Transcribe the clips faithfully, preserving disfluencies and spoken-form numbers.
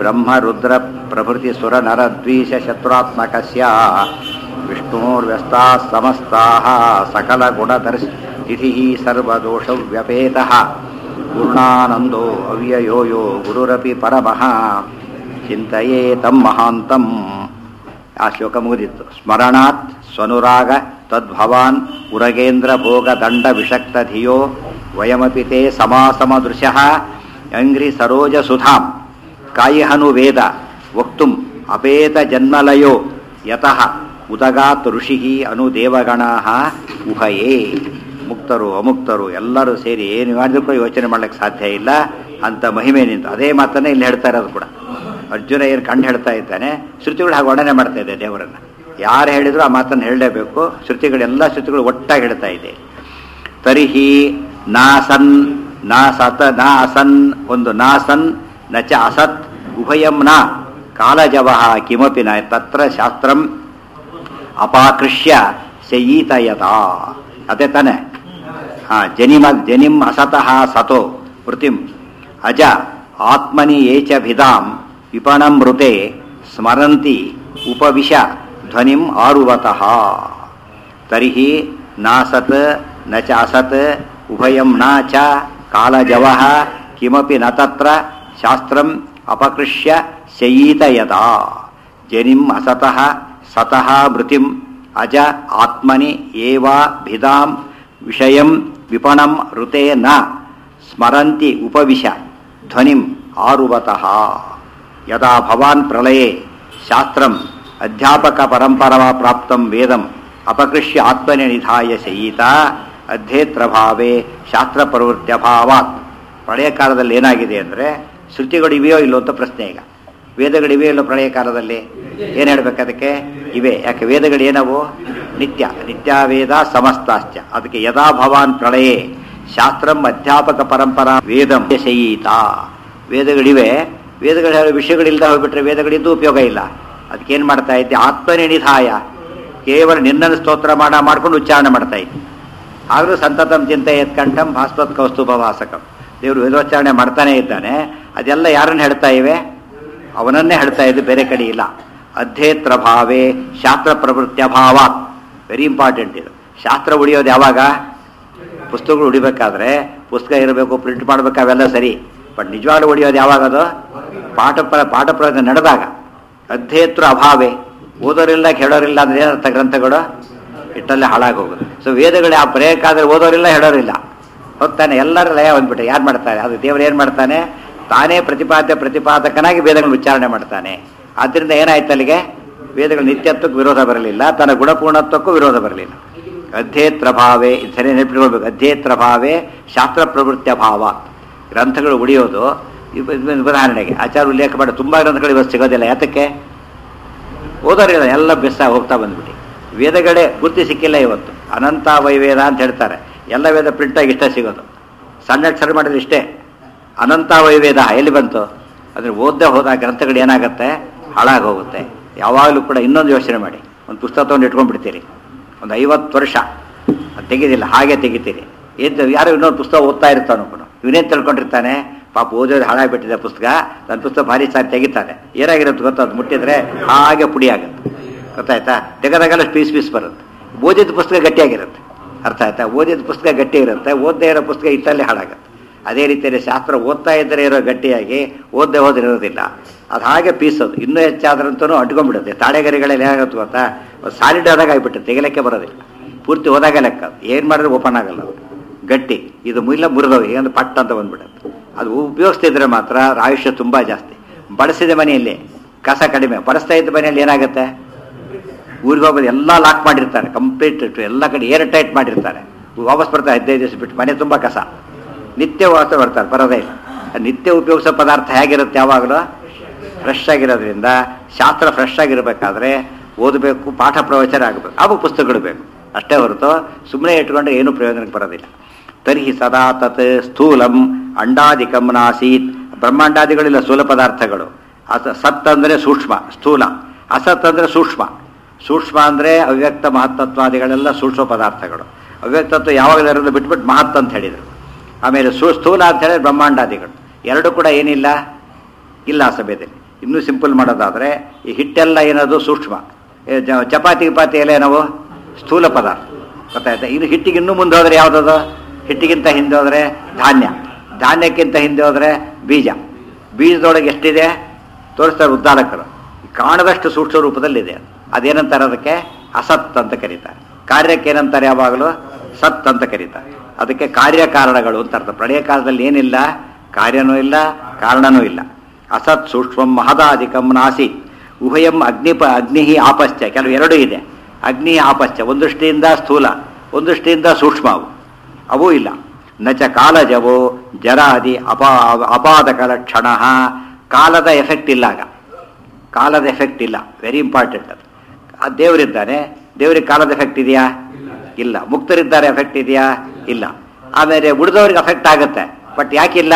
ಬ್ರಹ್ಮ ರುದ್ರ ಪ್ರಭೃತಿ ಸುರ ನರ ದ್ವಿಷ ಶತ್ರುತ್ಮಕಸ್ಯ ವಿಷ್ಣೋರ್ವ್ಯಸ್ತಾಃ ಸಮಸ್ತಾಃ ಸಕಲ ಗುಣದರ್ಶಿ ತಿಥಿ ಸರ್ವದೋಷ ವ್ಯಪೇತಃ ಪೂರ್ಣಾನಂದೋ ಅವ್ಯಯೋ ಯೋ ಗುರುರಪಿ ಪರಮಃ ಚಿಂತೆಯೇ ತಂ ಮಹಾಂತಂ. ಆ ಶ್ಲೋಕ ಮುಗಿದಿತ್ತು. ಸ್ಮರಣಾತ್ ಸ್ವನುರಾಗ ತದ್ಭವಾನ್ ಉರಗೇಂದ್ರ ಭೋಗ ದಂಡ ವಿಷಕ್ತ ಧಿಯೋ ವಯಮಪಿ ತೇ ಸಮಾಸಮ ದೃಶ್ಯಃ ಅಂಗ್ರಿ ಸರೋಜ ಸುಧಾಂ ಕಾಯಿಹನು ವೇದ ವಕ್ತುಂ ಅಪೇತ ಜನ್ಮಲಯೋ ಯತಃ ಉದಗಾತ್ ಋಷಿಃ ಅನು ದೇವಗಣಾಃ ಉಭಯೇ. ಮುಕ್ತರು ಅಮುಕ್ತರು ಎಲ್ಲರೂ ಸೇರಿ ಏನು ಮಾಡಿದ್ರು ಯೋಚನೆ ಮಾಡ್ಲಿಕ್ಕೆ ಸಾಧ್ಯ ಇಲ್ಲ ಅಂತ ಮಹಿಮೆ ನಿಂತು ಅದೇ ಮಾತನ್ನೇ ಇಲ್ಲಿ ಹೇಳ್ತಾ ಇರೋದು ಕೂಡ. ಅರ್ಜುನ ಏನು ಕಂಡು ಹೇಳ್ತಾ ಇದ್ದಾನೆ, ಶ್ರುತಿಗಳು ಹಾಗೆ ವರ್ಣನೆ ಮಾಡ್ತಾ ಇದೆ ದೇವರನ್ನ. ಯಾರು ಹೇಳಿದ್ರು ಆ ಮಾತನ್ನು ಹೇಳಲೇಬೇಕು. ಶ್ರುತಿಗಳೆಲ್ಲ ಶ್ರುತಿಗಳು ಒಟ್ಟಾಗಿ ಹೇಳ್ತಾ ಇದೆ. ತರಿಹಿ ನಾಸನ್ ನಾ ಸತ ನಾ ಅಸನ್ ಒಂದು ನಾಸನ್ ನಚ ಅಸತ್ ಉಭಯಂ ನ ಕಾಲಜವಃ ಕಿಮಪಿ ನ ತತ್ರ ಶಾಸ್ತ್ರಂ ಅಪಾಕೃಷ್ಯ ಶಯೀತಯತ. ಅದೇ ತಾನೆ. ಹಾ ಜನಿಮ ಜನಿಂ ಅಸತಃ ಸತೋ ವೃತ್ತಿಂ ಅಜ ಆತ್ಮನಿ ಏಚ ಭಿದಾಂ ವಿಪಣಂ ಮೃತೆ ಸ್ಮರಂತಿ ಉಪವಿಶ ಧ್ವನಿಂ ಆರುವತಃ. ತರ್ಹಿ ನಾಸತ್ ನ ಚ ಅಸತ್ ಉಭಯಂ ನ ಚ ಕಾಲಜವಃ ಕಿಮಪಿ ನ ತತ್ರ ಶಾಸ್ತ್ರಂ ಅಪಕೃಷ್ಯ ಶಯೀತಯತ. ಜನಿಂ ಅಸತಃ ಸತಃ ಮೃತಿಂ ಅಜ ಆತ್ಮನಿ ಏವ ಭಿದಾಂ ವಿಷಯಂ ವಿಪಣಂ ಋತೆ ನ ಸ್ಮರಂತಿ ಉಪವಿಶ ಧ್ವನಿಂ ಆರುವತಃ. ಯದಾ ಭವಾನ್ ಪ್ರಳಯೇ ಶಾಸ್ತ್ರಂ ಅಧ್ಯಾಪಕ ಪರಂಪರಾ ಪ್ರಾಪ್ತಂ ವೇದಂ ಅಪಕೃಷ್ಯ ಆತ್ಮನಿ ನಿಧಾಯ ಶಯೀತ ಅಧ್ಯೇತ್ರಭಾವೇ ಶಾಸ್ತ್ರ ಪ್ರವೃತ್ತ್ಯಭಾವಾತ್. ಪ್ರಳಯ ಕಾಲದಲ್ಲಿ ಏನಾಗಿದೆ ಅಂದರೆ ಶ್ರುತಿಗಳಿವೆಯೋ ಇಲ್ಲೋ ಅಂತ ಪ್ರಶ್ನೆ. ಈಗ ವೇದಗಳಿವೆಯೋ ಇಲ್ಲೋ ಪ್ರಳಯ ಕಾಲದಲ್ಲಿ ಏನು ಹೇಳಬೇಕು ಅದಕ್ಕೆ? ಇವೆ. ಯಾಕೆ? ವೇದಗಳು ಏನವು? ನಿತ್ಯ. ನಿತ್ಯ ವೇದ ಸಮಸ್ತಾಶ್ಚ. ಅದಕ್ಕೆ ಯದಾ ಭವಾನ್ ಪ್ರಳಯೇ ಶಾಸ್ತ್ರಂ ಅಧ್ಯಾಪಕ ಪರಂಪರಾ ವೇದಂ ಶಯೀತ. ವೇದಗಳಿವೆ. ವೇದಗಳ ವಿಷಯಗಳಿಲ್ಲದೆ ಹೋಗ್ಬಿಟ್ರೆ ವೇದಗಳಿದ್ದು ಉಪಯೋಗ ಇಲ್ಲ. ಅದಕ್ಕೇನು ಮಾಡ್ತಾ ಇದ್ದೆ? ಆತ್ಮನೇ ನಿಧಾಯ ಕೇವಲ ನಿನ್ನನ್ನು ಸ್ತೋತ್ರ ಮಾಡ ಮಾಡ್ಕೊಂಡು ಉಚ್ಚಾರಣೆ ಮಾಡ್ತಾ ಇದ್ದೆ. ಆದರೂ ಸಂತತಂ ಚಿಂತೆ ಎತ್ಕಂಠಂ ಭಾಸ್ವತ್ ಕೌಸ್ತುಭ ವಾಸಕಂ. ದೇವರು ವೇದೋಚ್ಚಾರಣೆ ಮಾಡ್ತಾನೇ ಇದ್ದಾನೆ. ಅದೆಲ್ಲ ಯಾರನ್ನು ಹೇಳ್ತಾ ಇವೆ? ಅವನನ್ನೇ ಹೇಳ್ತಾ ಇದ್ದು, ಬೇರೆ ಕಡೆ ಇಲ್ಲ. ಅಧ್ಯೇತ್ರ ಭಾವೇ ಶಾಸ್ತ್ರ ಪ್ರವೃತ್ತ್ಯಭಾವಾತ್. ವೆರಿ ಇಂಪಾರ್ಟೆಂಟ್ ಇದು. ಶಾಸ್ತ್ರ ಉಳಿಯೋದು ಯಾವಾಗ? ಪುಸ್ತಕಗಳು ಉಳಿಬೇಕಾದ್ರೆ ಪುಸ್ತಕ ಇರಬೇಕು, ಪ್ರಿಂಟ್ ಮಾಡಬೇಕು, ಅವೆಲ್ಲ ಸರಿ. ಬಟ್ ನಿಜವಾಗ್ಲೂ ಉಳಿಯೋದು ಯಾವಾಗದು? ಪಾಠ ಪ್ರ ಪಾಠ ಪ್ರವಚನ ನಡೆದಾಗ. ಅಧ್ಯೇತ್ರ ಅಭಾವೇ. ಓದೋರಿಲ್ಲ ಕೇಳೋರಿಲ್ಲ ಅಂದ್ರೆ ಏನರ್ಥ? ಗ್ರಂಥಗಳು ಇಟ್ಟಲ್ಲೇ ಹಾಳಾಗೋಗೋದು. ಸೊ ವೇದಗಳು ಆ ಬರೆಯೋಕ್ಕಾದ್ರೆ ಓದೋರಿಲ್ಲ ಹೇಳೋರಿಲ್ಲ. ಹೋಗ್ತಾನೆ ಎಲ್ಲರೂ ಲಯ ಹೊಂದ್ಬಿಟ್ಟೆ. ಯಾರು ಮಾಡ್ತಾರೆ? ಅದು ದೇವರು ಏನು ಮಾಡ್ತಾನೆ? ತಾನೇ ಪ್ರತಿಪಾದ್ಯ ಪ್ರತಿಪಾದಕನಾಗಿ ವೇದಗಳನ್ನು ಉಚ್ಚಾರಣೆ ಮಾಡ್ತಾನೆ. ಆದ್ದರಿಂದ ಏನಾಯ್ತು ಅಲ್ಲಿಗೆ? ವೇದಗಳ ನಿತ್ಯತ್ವಕ್ಕೆ ವಿರೋಧ ಬರಲಿಲ್ಲ, ತನ್ನ ಗುಣಪೂರ್ಣತ್ವಕ್ಕೂ ವಿರೋಧ ಬರಲಿಲ್ಲ. ಅಧ್ಯೇತ್ರ ಭಾವೇ, ಸರಿ ನೆನಪಿಟ್ಕೊಳ್ಬೇಕು. ಅಧ್ಯೇತ್ರ ಭಾವೇ ಶಾಸ್ತ್ರ ಪ್ರವೃತ್ತಿಯ ಭಾವ. ಗ್ರಂಥಗಳು ಉಳಿಯೋದು ಉದಾಹರಣೆಗೆ ಆಚಾರ ಉಲ್ಲೇಖ ಮಾಡಿ ತುಂಬ ಗ್ರಂಥಗಳು ಇವತ್ತು ಸಿಗೋದಿಲ್ಲ. ಯಾತಕ್ಕೆ? ಓದೋರಿಲ್ಲ, ಎಲ್ಲ ಬೆಸ್ಸ ಹೋಗ್ತಾ ಬಂದ್ಬಿಟ್ಟು. ವೇದಗಳೇ ಗುರ್ತಿ ಸಿಕ್ಕಿಲ್ಲ ಇವತ್ತು. ಅನಂತ ವೈವೇದ ಅಂತ ಹೇಳ್ತಾರೆ. ಎಲ್ಲ ವೇದ ಪ್ರಿಂಟಾಗಿ ಇಷ್ಟೇ ಸಿಗೋದು. ಸಣ್ಣ ಅಕ್ಷರ ಮಾಡಿದ್ರೆ ಇಷ್ಟೇ. ಅನಂತ ವೈವೇದ ಎಲ್ಲಿ ಬಂತು? ಅಂದರೆ ಓದ್ದೇ ಹೋದ ಗ್ರಂಥಗಳು ಏನಾಗುತ್ತೆ? ಹಾಳಾಗಿ ಹೋಗುತ್ತೆ. ಯಾವಾಗಲೂ ಕೂಡ ಇನ್ನೊಂದು ಯೋಚನೆ ಮಾಡಿ. ಒಂದು ಪುಸ್ತಕ ತೊಗೊಂಡು ಇಟ್ಕೊಂಡ್ಬಿಡ್ತೀರಿ, ಒಂದು ಐವತ್ತು ವರ್ಷ ಅದು ತೆಗೆದಿಲ್ಲ, ಹಾಗೆ ತೆಗಿತೀರಿ. ಏನು ಯಾರು ಇನ್ನೊಂದು ಪುಸ್ತಕ ಓದ್ತಾ ಇರ್ತಾನೆ ಕೂಡ. ಇವನೇನು ತಿಳ್ಕೊಂಡಿರ್ತಾನೆ? ಪಾಪ ಓದೋದು ಹಾಳಾಗಿಬಿಟ್ಟಿದೆ ಪುಸ್ತಕ, ನನ್ನ ಪುಸ್ತಕ ಭಾರಿ ಸಾರಿ ತೆಗಿತಾನೆ. ಏನಾಗಿರುತ್ತೆ ಗೊತ್ತಾ? ಅದು ಮುಟ್ಟಿದ್ರೆ ಹಾಗೆ ಪುಡಿ ಆಗುತ್ತೆ. ಗೊತ್ತಾಯ್ತಾ? ತೆಗೆದಾಗೆಲ್ಲ ಪೀಸ್ ಪೀಸ್ ಬರುತ್ತೆ. ಓದಿದ ಪುಸ್ತಕ ಗಟ್ಟಿಯಾಗಿರುತ್ತೆ. ಅರ್ಥ ಆಯ್ತಾ? ಓದಿದ ಪುಸ್ತಕ ಗಟ್ಟಿ ಇರುತ್ತೆ, ಓದದೇ ಇರೋ ಪುಸ್ತಕ ಇಟ್ಟಲ್ಲಿ ಹಾಳಾಗುತ್ತೆ. ಅದೇ ರೀತಿಯಲ್ಲಿ ಶಾಸ್ತ್ರ ಓದ್ತಾ ಇದ್ದರೆ ಇರೋ ಗಟ್ಟಿಯಾಗಿ, ಓದದೆ ಹೋದ್ರೆ ಇರೋದಿಲ್ಲ. ಅದು ಹಾಗೆ ಪೀಸೋದು. ಇನ್ನೂ ಹೆಚ್ಚಾದ್ರಂತೂ ಅಂಟ್ಕೊಂಡ್ಬಿಡುತ್ತೆ. ತಾಳೆಗರಿಗಳಲ್ಲಿ ಏನಾಗುತ್ತೆ ಗೊತ್ತಾ? ಸಾಲಿಡ್ ಆದಾಗ ಆಗಿಬಿಟ್ಟು ತೆಗಿಲಿಕ್ಕೆ ಬರೋದಿಲ್ಲ. ಪೂರ್ತಿ ಹೋದಾಗ ಲೆಕ್ಕ. ಏನು ಮಾಡಿದ್ರೆ ಓಪನ್ ಆಗಲ್ಲ, ಅದು ಗಟ್ಟಿ. ಇದು ಮುಲ್ಲ ಮುರಿದವು ಏನಂದ್ರೆ ಪಟ್ ಅಂತ ಬಂದ್ಬಿಡುತ್ತೆ. ಅದು ಉಪಯೋಗಿಸ್ತಿದ್ರೆ ಮಾತ್ರ ಆಯುಷ್ಯ ತುಂಬ ಜಾಸ್ತಿ. ಬಳಸಿದ ಮನೆಯಲ್ಲಿ ಕಸ ಕಡಿಮೆ, ಬಳಸ್ತಾ ಇದ್ದ ಮನೆಯಲ್ಲಿ ಏನಾಗುತ್ತೆ? ಊರಿಗೆ ಹೋಗೋದು ಎಲ್ಲ ಲಾಕ್ ಮಾಡಿರ್ತಾರೆ, ಕಂಪ್ಲೀಟ್ ಎಲ್ಲ ಕಡೆ ಏರ್ ಟೈಟ್ ಮಾಡಿರ್ತಾರೆ. ವಾಪಸ್ ಬರ್ತಾರೆ ಹದಿನೈದು ದಿವಸ ಬಿಟ್ಟು. ಮನೆ ತುಂಬ ಕಸ. ನಿತ್ಯ ವಾಸ ಬರ್ತಾರೆ, ಬರೋದೇ ಇಲ್ಲ. ನಿತ್ಯ ಉಪಯೋಗಿಸೋ ಪದಾರ್ಥ ಹೇಗಿರುತ್ತೆ? ಯಾವಾಗಲೂ ಫ್ರೆಶ್ ಆಗಿರೋದ್ರಿಂದ ಶಾಸ್ತ್ರ ಫ್ರೆಶ್ ಆಗಿರಬೇಕಾದ್ರೆ ಓದಬೇಕು, ಪಾಠ ಪ್ರವಚನ ಆಗಬೇಕು, ಅವು ಪುಸ್ತಕಗಳು ಬೇಕು ಅಷ್ಟೇ ಹೊರತು ಸುಮ್ಮನೆ ಇಟ್ಕೊಂಡ್ರೆ ಏನೂ ಪ್ರಯೋಜನಕ್ಕೆ ಬರೋದಿಲ್ಲ. ತರ್ಹಿ ಸದಾ ತತ್ ಸ್ಥೂಲಂ ಅಂಡಾದಿಕಂ ನಾಸೀತ್. ಬ್ರಹ್ಮಾಂಡಾದಿಗಳಿಲ್ಲ ಸ್ಥೂಲ ಪದಾರ್ಥಗಳು. ಅಸ ಸತ್ ಅಂದರೆ ಸೂಕ್ಷ್ಮ, ಸ್ಥೂಲ. ಅಸತ್ ಅಂದರೆ ಸೂಕ್ಷ್ಮ. ಸೂಕ್ಷ್ಮ ಅಂದರೆ ಅವ್ಯಕ್ತ ಮಹತ್ತತ್ವಾದಿಗಳೆಲ್ಲ ಸೂಕ್ಷ್ಮ ಪದಾರ್ಥಗಳು. ಅವ್ಯಕ್ತತ್ವ ಯಾವಾಗಲೂ ಬಿಟ್ಬಿಟ್ಟು ಮಹತ್ ಅಂತ ಹೇಳಿದರು. ಆಮೇಲೆ ಸು ಸ್ಥೂಲ ಅಂತ ಹೇಳಿದ್ರೆ ಬ್ರಹ್ಮಾಂಡಾದಿಗಳು. ಎರಡು ಕೂಡ ಏನಿಲ್ಲ ಇಲ್ಲ ಆ ಸಮಯದಲ್ಲಿ. ಇನ್ನೂ ಸಿಂಪಲ್ ಮಾಡೋದಾದರೆ ಈ ಹಿಟ್ಟೆಲ್ಲ ಏನದು ಸೂಕ್ಷ್ಮ, ಚಪಾತಿ ಗಿಪಾತಿ ಎಲ್ಲ ನಾವು ಸ್ಥೂಲ ಪದಾರ್ಥ, ಗೊತ್ತಾಯ್ತಾ. ಇದು ಹಿಟ್ಟಿಗೆ ಇನ್ನೂ ಮುಂದೆ ಹೋದರೆ ಯಾವುದದು, ಹಿಟ್ಟಿಗಿಂತ ಹಿಂದೆ ಹೋದರೆ ಧಾನ್ಯ, ಧಾನ್ಯಕ್ಕಿಂತ ಹಿಂದೆ ಹೋದರೆ ಬೀಜ, ಬೀಜದೊಳಗೆ ಎಷ್ಟಿದೆ ತೋರಿಸ್ತಾರೆ ಉದ್ದಾಲಕರು, ಕಾಣದಷ್ಟು ಸೂಕ್ಷ್ಮ ರೂಪದಲ್ಲಿದೆ. ಅದೇನಂತಾರೆ ಅದಕ್ಕೆ ಅಸತ್ ಅಂತ ಕರೀತಾರೆ. ಕಾರ್ಯಕ್ಕೆ ಏನಂತಾರೆ ಯಾವಾಗಲೂ ಸತ್ ಅಂತ ಕರೀತಾರೆ. ಅದಕ್ಕೆ ಕಾರ್ಯಕಾರಣಗಳು ಅಂತ ಅರ್ಥ. ಪ್ರಳಯ ಕಾಲದಲ್ಲಿ ಏನಿಲ್ಲ, ಕಾರ್ಯನೂ ಇಲ್ಲ ಕಾರಣನೂ ಇಲ್ಲ. ಅಸತ್ ಸೂಕ್ಷ್ಮಂ ಮಹದಾಧಿಕಂ ನಾಸೀತ್ ಉಭಯಂ ಅಗ್ನಿಪ ಅಗ್ನಿ ಆಪಶ್ಚ, ಕೆಲವು ಎರಡೂ ಇದೆ. ಅಗ್ನಿ ಆಪಶ್ಚ, ಒಂದು ದೃಷ್ಟಿಯಿಂದ ಸ್ಥೂಲ, ಒಂದು ದೃಷ್ಟಿಯಿಂದ ಸೂಕ್ಷ್ಮ, ಅವು ಅವೂ ಇಲ್ಲ. ನಚ ಕಾಲಜವೋ ಜರಾದಿ ಅಪಾ ಅಪಾದಕ ಲಕ್ಷಣ, ಕಾಲದ ಎಫೆಕ್ಟ್ ಇಲ್ಲ. ಆಗ ಕಾಲದ ಎಫೆಕ್ಟ್ ಇಲ್ಲ, ವೆರಿ ಇಂಪಾರ್ಟೆಂಟ್ ಅದು. ಆ ದೇವರಿದ್ದಾನೆ, ದೇವರಿಗೆ ಕಾಲದ ಎಫೆಕ್ಟ್ ಇದೆಯಾ? ಇಲ್ಲ. ಮುಕ್ತರಿದ್ದಾರೆ, ಎಫೆಕ್ಟ್ ಇದೆಯಾ? ಇಲ್ಲ. ಆಮೇಲೆ ಉಳಿದವ್ರಿಗೆ ಅಫೆಕ್ಟ್ ಆಗುತ್ತೆ, ಬಟ್ ಯಾಕಿಲ್ಲ?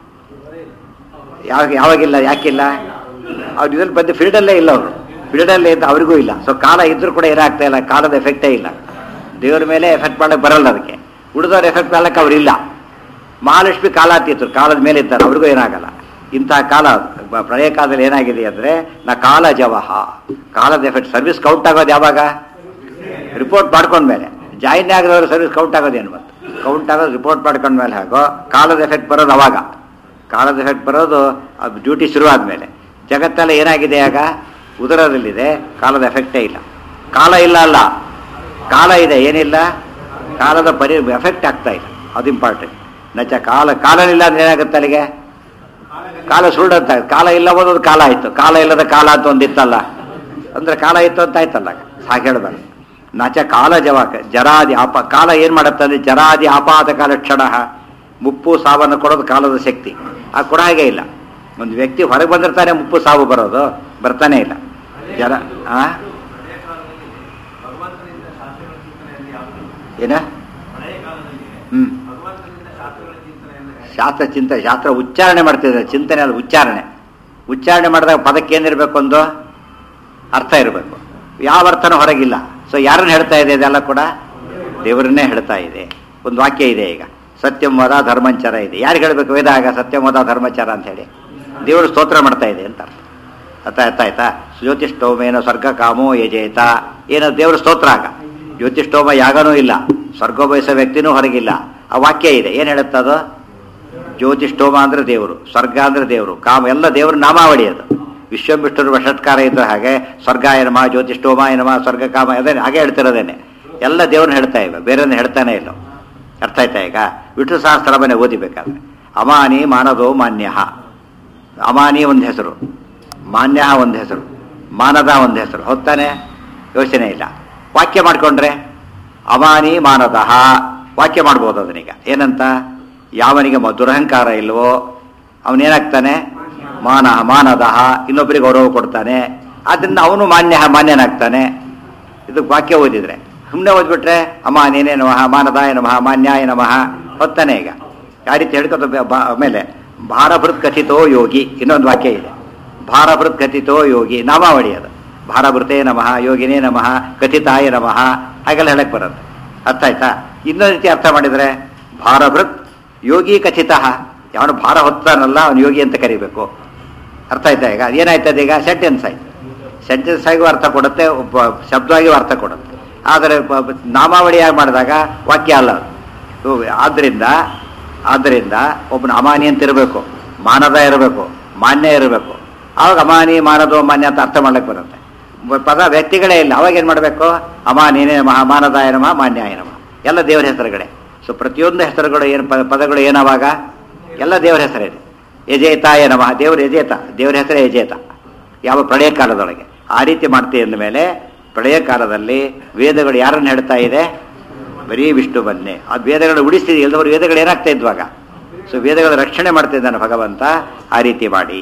ಯಾವಾಗ ಯಾವಾಗಿಲ್ಲ ಯಾಕಿಲ್ಲ? ಅವ್ರು ಇದ್ರಲ್ಲಿ ಬಂದು ಫೀಲ್ಡಲ್ಲೇ ಇಲ್ಲ, ಅವರು ಫೀಲ್ಡಲ್ಲೇ ಇದ್ದು ಅವ್ರಿಗೂ ಇಲ್ಲ. ಸೊ ಕಾಲ ಇದ್ರೂ ಕೂಡ ಏನಾಗ್ತಾ ಇಲ್ಲ, ಕಾಲದ ಎಫೆಕ್ಟೇ ಇಲ್ಲ. ದೇವ್ರ ಮೇಲೆ ಎಫೆಕ್ಟ್ ಮಾಡಕ್ಕೆ ಬರಲ್ಲ, ಅದಕ್ಕೆ ಉಳಿದವ್ರು ಎಫೆಕ್ಟ್ ಮಾಡಕ್ಕೆ ಅವ್ರಿಲ್ಲ. ಮಹಾಲಕ್ಷ್ಮಿ ಕಾಲಾತೀತರು, ಕಾಲದ ಮೇಲೆ ಇದ್ದಾರೆ, ಅವ್ರಿಗೂ ಏನಾಗಲ್ಲ. ಇಂತಹ ಕಾಲ ಪ್ರಳಯ ಕಾಲದಲ್ಲಿ ಏನಾಗಿದೆ ಅಂದರೆ ನಾ ಕಾಲ ಜವಹ, ಕಾಲದ ಎಫೆಕ್ಟ್. ಸರ್ವಿಸ್ ಕೌಂಟ್ ಆಗೋದು ಯಾವಾಗ? ರಿಪೋರ್ಟ್ ಮಾಡ್ಕೊಂಡ್ಮೇಲೆ. ಜಾಯಿನ್ ಆಗಿದವರು ಸರ್ವಿಸ್ ಕೌಂಟ್ ಆಗೋದೇನು? ಮತ್ತೆ ಕೌಂಟ್ ಆಗೋದು ರಿಪೋರ್ಟ್ ಮಾಡ್ಕೊಂಡ್ಮೇಲೆ. ಹಾಗೋ ಕಾಲದ ಎಫೆಕ್ಟ್ ಬರೋದು ಅವಾಗ. ಕಾಲದ ಎಫೆಕ್ಟ್ ಬರೋದು ಡ್ಯೂಟಿ ಶುರು ಆದಮೇಲೆ. ಜಗತ್ತೆಲ್ಲ ಏನಾಗಿದೆ ಆಗ? ಉದರದಲ್ಲಿದೆ, ಕಾಲದ ಎಫೆಕ್ಟೇ ಇಲ್ಲ. ಕಾಲ ಇಲ್ಲ ಅಲ್ಲ, ಕಾಲ ಇದೆ, ಏನಿಲ್ಲ, ಕಾಲದ ಪರಿ ಎಫೆಕ್ಟ್ ಆಗ್ತಾ ಇಲ್ಲ, ಅದು ಇಂಪಾರ್ಟೆಂಟ್. ನಚ ಕಾಲ ಕಾಲನಿಲ್ಲ ಅಂದ್ರೆ ಏನಾಗುತ್ತೆ ಅಲ್ಲಿಗೆ? ಕಾಲ ಸುಳ್ಳಂತ. ಕಾಲ ಇಲ್ಲ ಓದೋದು ಕಾಲ ಆಯಿತು, ಕಾಲ ಇಲ್ಲದ ಕಾಲ ಅಂತ ಒಂದಿತ್ತಲ್ಲ, ಅಂದರೆ ಕಾಲ ಇತ್ತು ಅಂತ ಆಯ್ತಲ್ಲ, ಹಾಗೆ ಹೇಳಬಾರ್ದು. ನಚ ಕಾಲ ಜವಾಕ ಜರಾದಿ ಆಪ, ಕಾಲ ಏನು ಮಾಡುತ್ತೆ ಅಂದರೆ ಜರಾದಿ ಆಪಾದಕ ಲಕ್ಷಣ, ಮುಪ್ಪು ಸಾವನ್ನು ಕೊಡೋದು ಕಾಲದ ಶಕ್ತಿ. ಆ ಕೊಡ ಹಾಗೆ ಇಲ್ಲ. ಒಂದು ವ್ಯಕ್ತಿ ಹೊರಗೆ ಬಂದಿರ್ತಾನೆ, ಮುಪ್ಪು ಸಾವು ಬರೋದು ಬರ್ತಾನೆ ಇಲ್ಲ. ಜರ ಆ ಏನ ಹ್ಞೂ ಶಾಸ್ತ್ರ ಚಿಂತನೆ, ಶಾಸ್ತ್ರ ಉಚ್ಚಾರಣೆ ಮಾಡ್ತಿದ್ದಾರೆ, ಚಿಂತನೆ ಅಲ್ಲ ಉಚ್ಚಾರಣೆ. ಉಚ್ಚಾರಣೆ ಮಾಡಿದಾಗ ಪದಕ್ಕೆ ಏನಿರಬೇಕು, ಒಂದು ಅರ್ಥ ಇರಬೇಕು. ಯಾವ ಅರ್ಥನೂ ಹೊರಗಿಲ್ಲ. ಸೊ ಯಾರನ್ನು ಹೇಳ್ತಾ ಇದೆ ಇದೆಲ್ಲ ಕೂಡ? ದೇವರನ್ನೇ ಹೇಳ್ತಾ ಇದೆ. ಒಂದು ವಾಕ್ಯ ಇದೆ ಈಗ, ಸತ್ಯಮೋದ ಧರ್ಮಂಚರ ಇದೆ. ಯಾರಿಗೆ ಹೇಳಬೇಕು ವೇದ? ಆಗ ಸತ್ಯಮೋದ ಧರ್ಮಚಾರ ಅಂತ ಹೇಳಿ ದೇವರು ಸ್ತೋತ್ರ ಮಾಡ್ತಾ ಇದೆ ಅಂತ ಅರ್ಥ. ಅರ್ಥ ಅರ್ಥ ಆಯ್ತಾ? ಜ್ಯೋತಿಷ್ಠೋಮೇನೋ ಸ್ವರ್ಗ ಕಾಮೋ ಯಜೇತ, ಏನೋ ದೇವ್ರ ಸ್ತೋತ್ರ. ಆಗ ಜ್ಯೋತಿಷ್ಠೋಮ ಯಾಗನೂ ಇಲ್ಲ, ಸ್ವರ್ಗ ಬಯಸೋ ವ್ಯಕ್ತಿನೂ ಹೊರಗಿಲ್ಲ. ಆ ವಾಕ್ಯ ಇದೆ, ಏನು ಹೇಳುತ್ತದು? ಜ್ಯೋತಿಷ್ಠೋಮ ಅಂದ್ರೆ ದೇವರು, ಸ್ವರ್ಗ ಅಂದ್ರೆ ದೇವರು, ಕಾಮ ಎಲ್ಲ ದೇವ್ರ ನಾಮಾವಳಿ. ಅದು ವಿಶ್ವಮಿಷ್ಠರು ವಷಟ್ಕಾರ ಇದ್ದ ಹಾಗೆ ಸ್ವರ್ಗಾಯ ನಮಃ, ಜ್ಯೋತಿಷ್ಠೋಮಾಯ ನಮಃ, ಸ್ವರ್ಗ ಕಾಮ ಅದೇನೆ ಹಾಗೆ ಹೇಳ್ತಿರೋದೇನೆ. ಎಲ್ಲ ದೇವ್ರನ್ನ ಹೇಳ್ತಾ ಇವೆ, ಬೇರೆಯನ್ನ ಹೇಳ್ತಾನೆ ಇಲ್ಲ. ಅರ್ಥ ಆಯ್ತಾ? ಈಗ ವಿಷ್ಣು ಸಹಸ್ರ ಮನೆ ಓದಿಬೇಕಾದ್ರೆ ಅಮಾನಿ ಮಾನದೋ ಮಾನ್ಯ, ಅಮಾನಿ ಒಂದು ಹೆಸರು, ಮಾನ್ಯ ಒಂದು ಹೆಸರು, ಮಾನದ ಒಂದು ಹೆಸರು, ಹೊತ್ತಾನೆ ಯೋಚನೆ ಇಲ್ಲ. ವಾಕ್ಯ ಮಾಡಿಕೊಂಡ್ರೆ ಅಮಾನಿ ಮಾನದಃ ವಾಕ್ಯ ಮಾಡ್ಬೋದು ಅದನ್ನೀಗ. ಏನಂತ? ಯಾವನಿಗೆ ದುರಹಂಕಾರ ಇಲ್ವೋ ಅವನೇನಾಗ್ತಾನೆ? ಮಾನ ಮಾನದಃ, ಇನ್ನೊಬ್ಬರಿಗೆ ಗೌರವ ಕೊಡ್ತಾನೆ, ಆದ್ದರಿಂದ ಅವನು ಮಾನ್ಯ ಮಾನ್ಯನಾಗ್ತಾನೆ. ಇದು ವಾಕ್ಯ ಓದಿದ್ರೆ. ಸುಮ್ಮನೆ ಓದ್ಬಿಟ್ರೆ ಅಮ್ಮ ನೀನೇ ನಮಃ, ಮಾನದಾಯ ನಮಃ, ಮಾನ್ಯಾಯ ನಮಃ ಹೊತ್ತಾನೆ. ಈಗ ಆ ರೀತಿ ಹೇಳ್ಕೊತ ಆಮೇಲೆ ಭಾರಭೃತ್ ಕಥಿತೋ ಯೋಗಿ, ಇನ್ನೊಂದು ವಾಕ್ಯ ಇದೆ, ಭಾರಭೃತ್ ಕಥಿತೋ ಯೋಗಿ, ನಾಮಾವಳಿ ಅದು. ಭಾರಭೃತೇ ನಮಃ, ಯೋಗಿನೇ ನಮಃ, ಕಥಿತಾಯ ನಮಃ, ಹಾಗೆಲ್ಲ ಹೇಳಕ್ಕೆ ಬರುತ್ತೆ. ಅರ್ಥ ಆಯ್ತಾ? ಇನ್ನೊಂದು ರೀತಿ ಅರ್ಥ ಮಾಡಿದರೆ ಭಾರಭೃತ್ ಯೋಗಿ ಕಥಿತ, ಅವನು ಭಾರ ಹೊತ್ತಾನಲ್ಲ ಅವನು ಯೋಗಿ ಅಂತ ಕರಿಬೇಕು. ಅರ್ಥ ಆಯ್ತಾ? ಈಗ ಏನಾಯ್ತದೆ? ಈಗ ಸೆಂಟೆನ್ಸ್ ಆಯ್ತು, ಸೆಂಟೆನ್ಸ್ ಆಗಿಯೂ ಅರ್ಥ ಕೊಡುತ್ತೆ, ಶಬ್ದವಾಗಿಯೂ ಅರ್ಥ ಕೊಡುತ್ತೆ. ಆದರೆ ನಾಮಾವಳಿಯಾಗಿ ಮಾಡಿದಾಗ ವಾಕ್ಯ ಅಲ್ಲ. ಆದ್ದರಿಂದ ಆದ್ದರಿಂದ ಒಬ್ಬನ ಅಮಾನಿ ಅಂತ ಇರಬೇಕು, ಮಾನದ ಇರಬೇಕು, ಮಾನ್ಯ ಇರಬೇಕು. ಆವಾಗ ಅಮಾನಿ ಮಾನದೋ ಮಾನ್ಯ ಅಂತ ಅರ್ಥ ಮಾಡ್ಲಿಕ್ಕೆ ಬರುತ್ತೆ. ಪದ ವ್ಯಕ್ತಿಗಳೇ ಇಲ್ಲ, ಅವಾಗ ಏನು ಮಾಡಬೇಕು? ಅಮಾನಿನೇ ನಮಃ, ಮಾನದಾಯ ನಮಃ, ಮಾನ್ಯಾಯ ನಮಃ, ಎಲ್ಲ ದೇವರ ಹೆಸರುಗಳೇ. ಸೊ ಪ್ರತಿಯೊಂದು ಹೆಸರುಗಳು ಏನು ಪದಗಳು ಏನಾವಾಗ ಎಲ್ಲ ದೇವರ ಹೆಸರೇನೆ. ಯಜೇತಾಯ ನಮಃ, ದೇವ್ರ ಯಜೇತ, ದೇವರ ಹೆಸರೇ ಯಜೇತ. ಯಾವ ಪ್ರಳಯ ಕಾಲದೊಳಗೆ ಆ ರೀತಿ ಮಾಡ್ತೀವಿ ಅಂದ ಮೇಲೆ ಪ್ರಳಯ ಕಾಲದಲ್ಲಿ ವೇದಗಳು ಯಾರನ್ನು ಹೇಳ್ತಾ ಇದೆ? ಬರೀ ವಿಷ್ಣು ಬನ್ನೆ. ಆ ವೇದಗಳು ಉಳಿಸ್ತಿದೆ, ಇಲ್ಲದವರು ವೇದಗಳು ಏನಾಗ್ತಾ ಇದ್ವಾಗ. ಸೊ ವೇದಗಳ ರಕ್ಷಣೆ ಮಾಡ್ತಿದ್ದಾನೆ ಭಗವಂತ. ಆ ರೀತಿ ಮಾಡಿ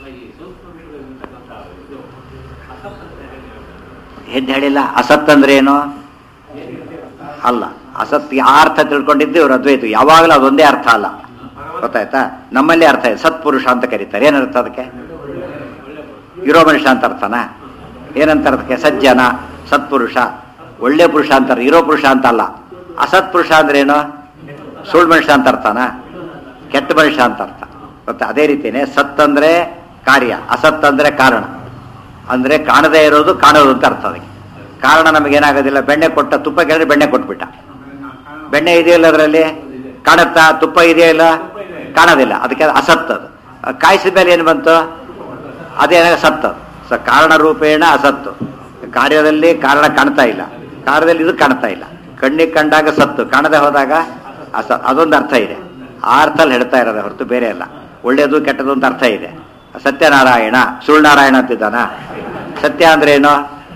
ಹೆದ್ದು ಹೇಳಿಲ್ಲ. ಅಸತ್ ಅಂದ್ರೆ ಏನು ಅಲ್ಲ, ಅಸತ್ ಆ ಅರ್ಥ ತಿಳ್ಕೊಂಡಿದ್ದು ಇವರು ಅದ್ವೈತ. ಯಾವಾಗಲೂ ಅದೊಂದೇ ಅರ್ಥ ಅಲ್ಲ, ಗೊತ್ತಾಯ್ತಾ? ನಮ್ಮಲ್ಲಿ ಅರ್ಥ ಇದೆ, ಸತ್ಪುರುಷ ಅಂತ ಕರೀತಾರೆ. ಏನರ್ಥ ಅದಕ್ಕೆ? ಇರೋ ಮನುಷ್ಯ ಅಂತ ಅರ್ಥನಾ? ಏನಂತ ಅರ್ಥಕ್ಕೆ? ಸಜ್ಜನ, ಸತ್ಪುರುಷ, ಒಳ್ಳೆ ಪುರುಷ ಅಂತಾರೆ, ಇರೋ ಪುರುಷ ಅಂತ ಅಲ್ಲ. ಅಸತ್ ಪುರುಷ ಅಂದ್ರೆ ಏನು? ಸುಳ್ಳು ಮನುಷ್ಯ ಅಂತ ಅರ್ಥನಾ? ಕೆಟ್ಟ ಮನುಷ್ಯ ಅಂತ ಅರ್ಥ. ಗೊತ್ತಾ? ಅದೇ ರೀತಿಯೇ ಸತ್ ಅಂದ್ರೆ ಕಾರ್ಯ, ಅಸತ್ ಅಂದರೆ ಕಾರಣ. ಅಂದರೆ ಕಾಣದೇ ಇರೋದು ಕಾಣೋದು ಅಂತ ಅರ್ಥ. ಅದಕ್ಕೆ ಕಾರಣ ನಮಗೇನಾಗೋದಿಲ್ಲ. ಬೆಣ್ಣೆ ಕೊಟ್ಟ, ತುಪ್ಪ ಕೇಳಿದ್ರೆ ಬೆಣ್ಣೆ ಕೊಟ್ಬಿಟ್ಟ. ಬೆಣ್ಣೆ ಇದೆಯಲ್ಲ ಅದರಲ್ಲಿ, ಕಾಣುತ್ತಾ? ತುಪ್ಪ ಇದೆಯಲ್ಲ, ಕಾಣೋದಿಲ್ಲ. ಅದಕ್ಕೆ ಅಸತ್. ಅದು ಕಾಯಿಸಿದ ಮೇಲೆ ಏನು ಬಂತು? ಅದೇನಾಗ ಸತ್ತು. ಸ ಕಾರಣ ರೂಪೇಣ ಅಸತ್ತು. ಕಾರ್ಯದಲ್ಲಿ ಕಾರಣ ಕಾಣ್ತಾ ಇಲ್ಲ, ಕಾರ್ಯದಲ್ಲಿ ಇದು ಕಾಣ್ತಾ ಇಲ್ಲ. ಕಣ್ಣಿಗೆ ಕಂಡಾಗ ಸತ್ತು, ಕಾಣದೆ ಹೋದಾಗ ಅಸ. ಅದೊಂದು ಅರ್ಥ ಇದೆ. ಆ ಅರ್ಥಲ್ಲಿ ಹೇಳ್ತಾ ಇರೋದು ಹೊರತು ಬೇರೆ ಅಲ್ಲ. ಒಳ್ಳೆಯದು ಕೆಟ್ಟದ್ದು ಅಂತ ಅರ್ಥ ಇದೆ. ಸತ್ಯನಾರಾಯಣ, ಸುಳ್ನಾರಾಯಣ ಅಂತಿದ್ದಾನ. ಸತ್ಯ ಅಂದ್ರೆ ಏನು?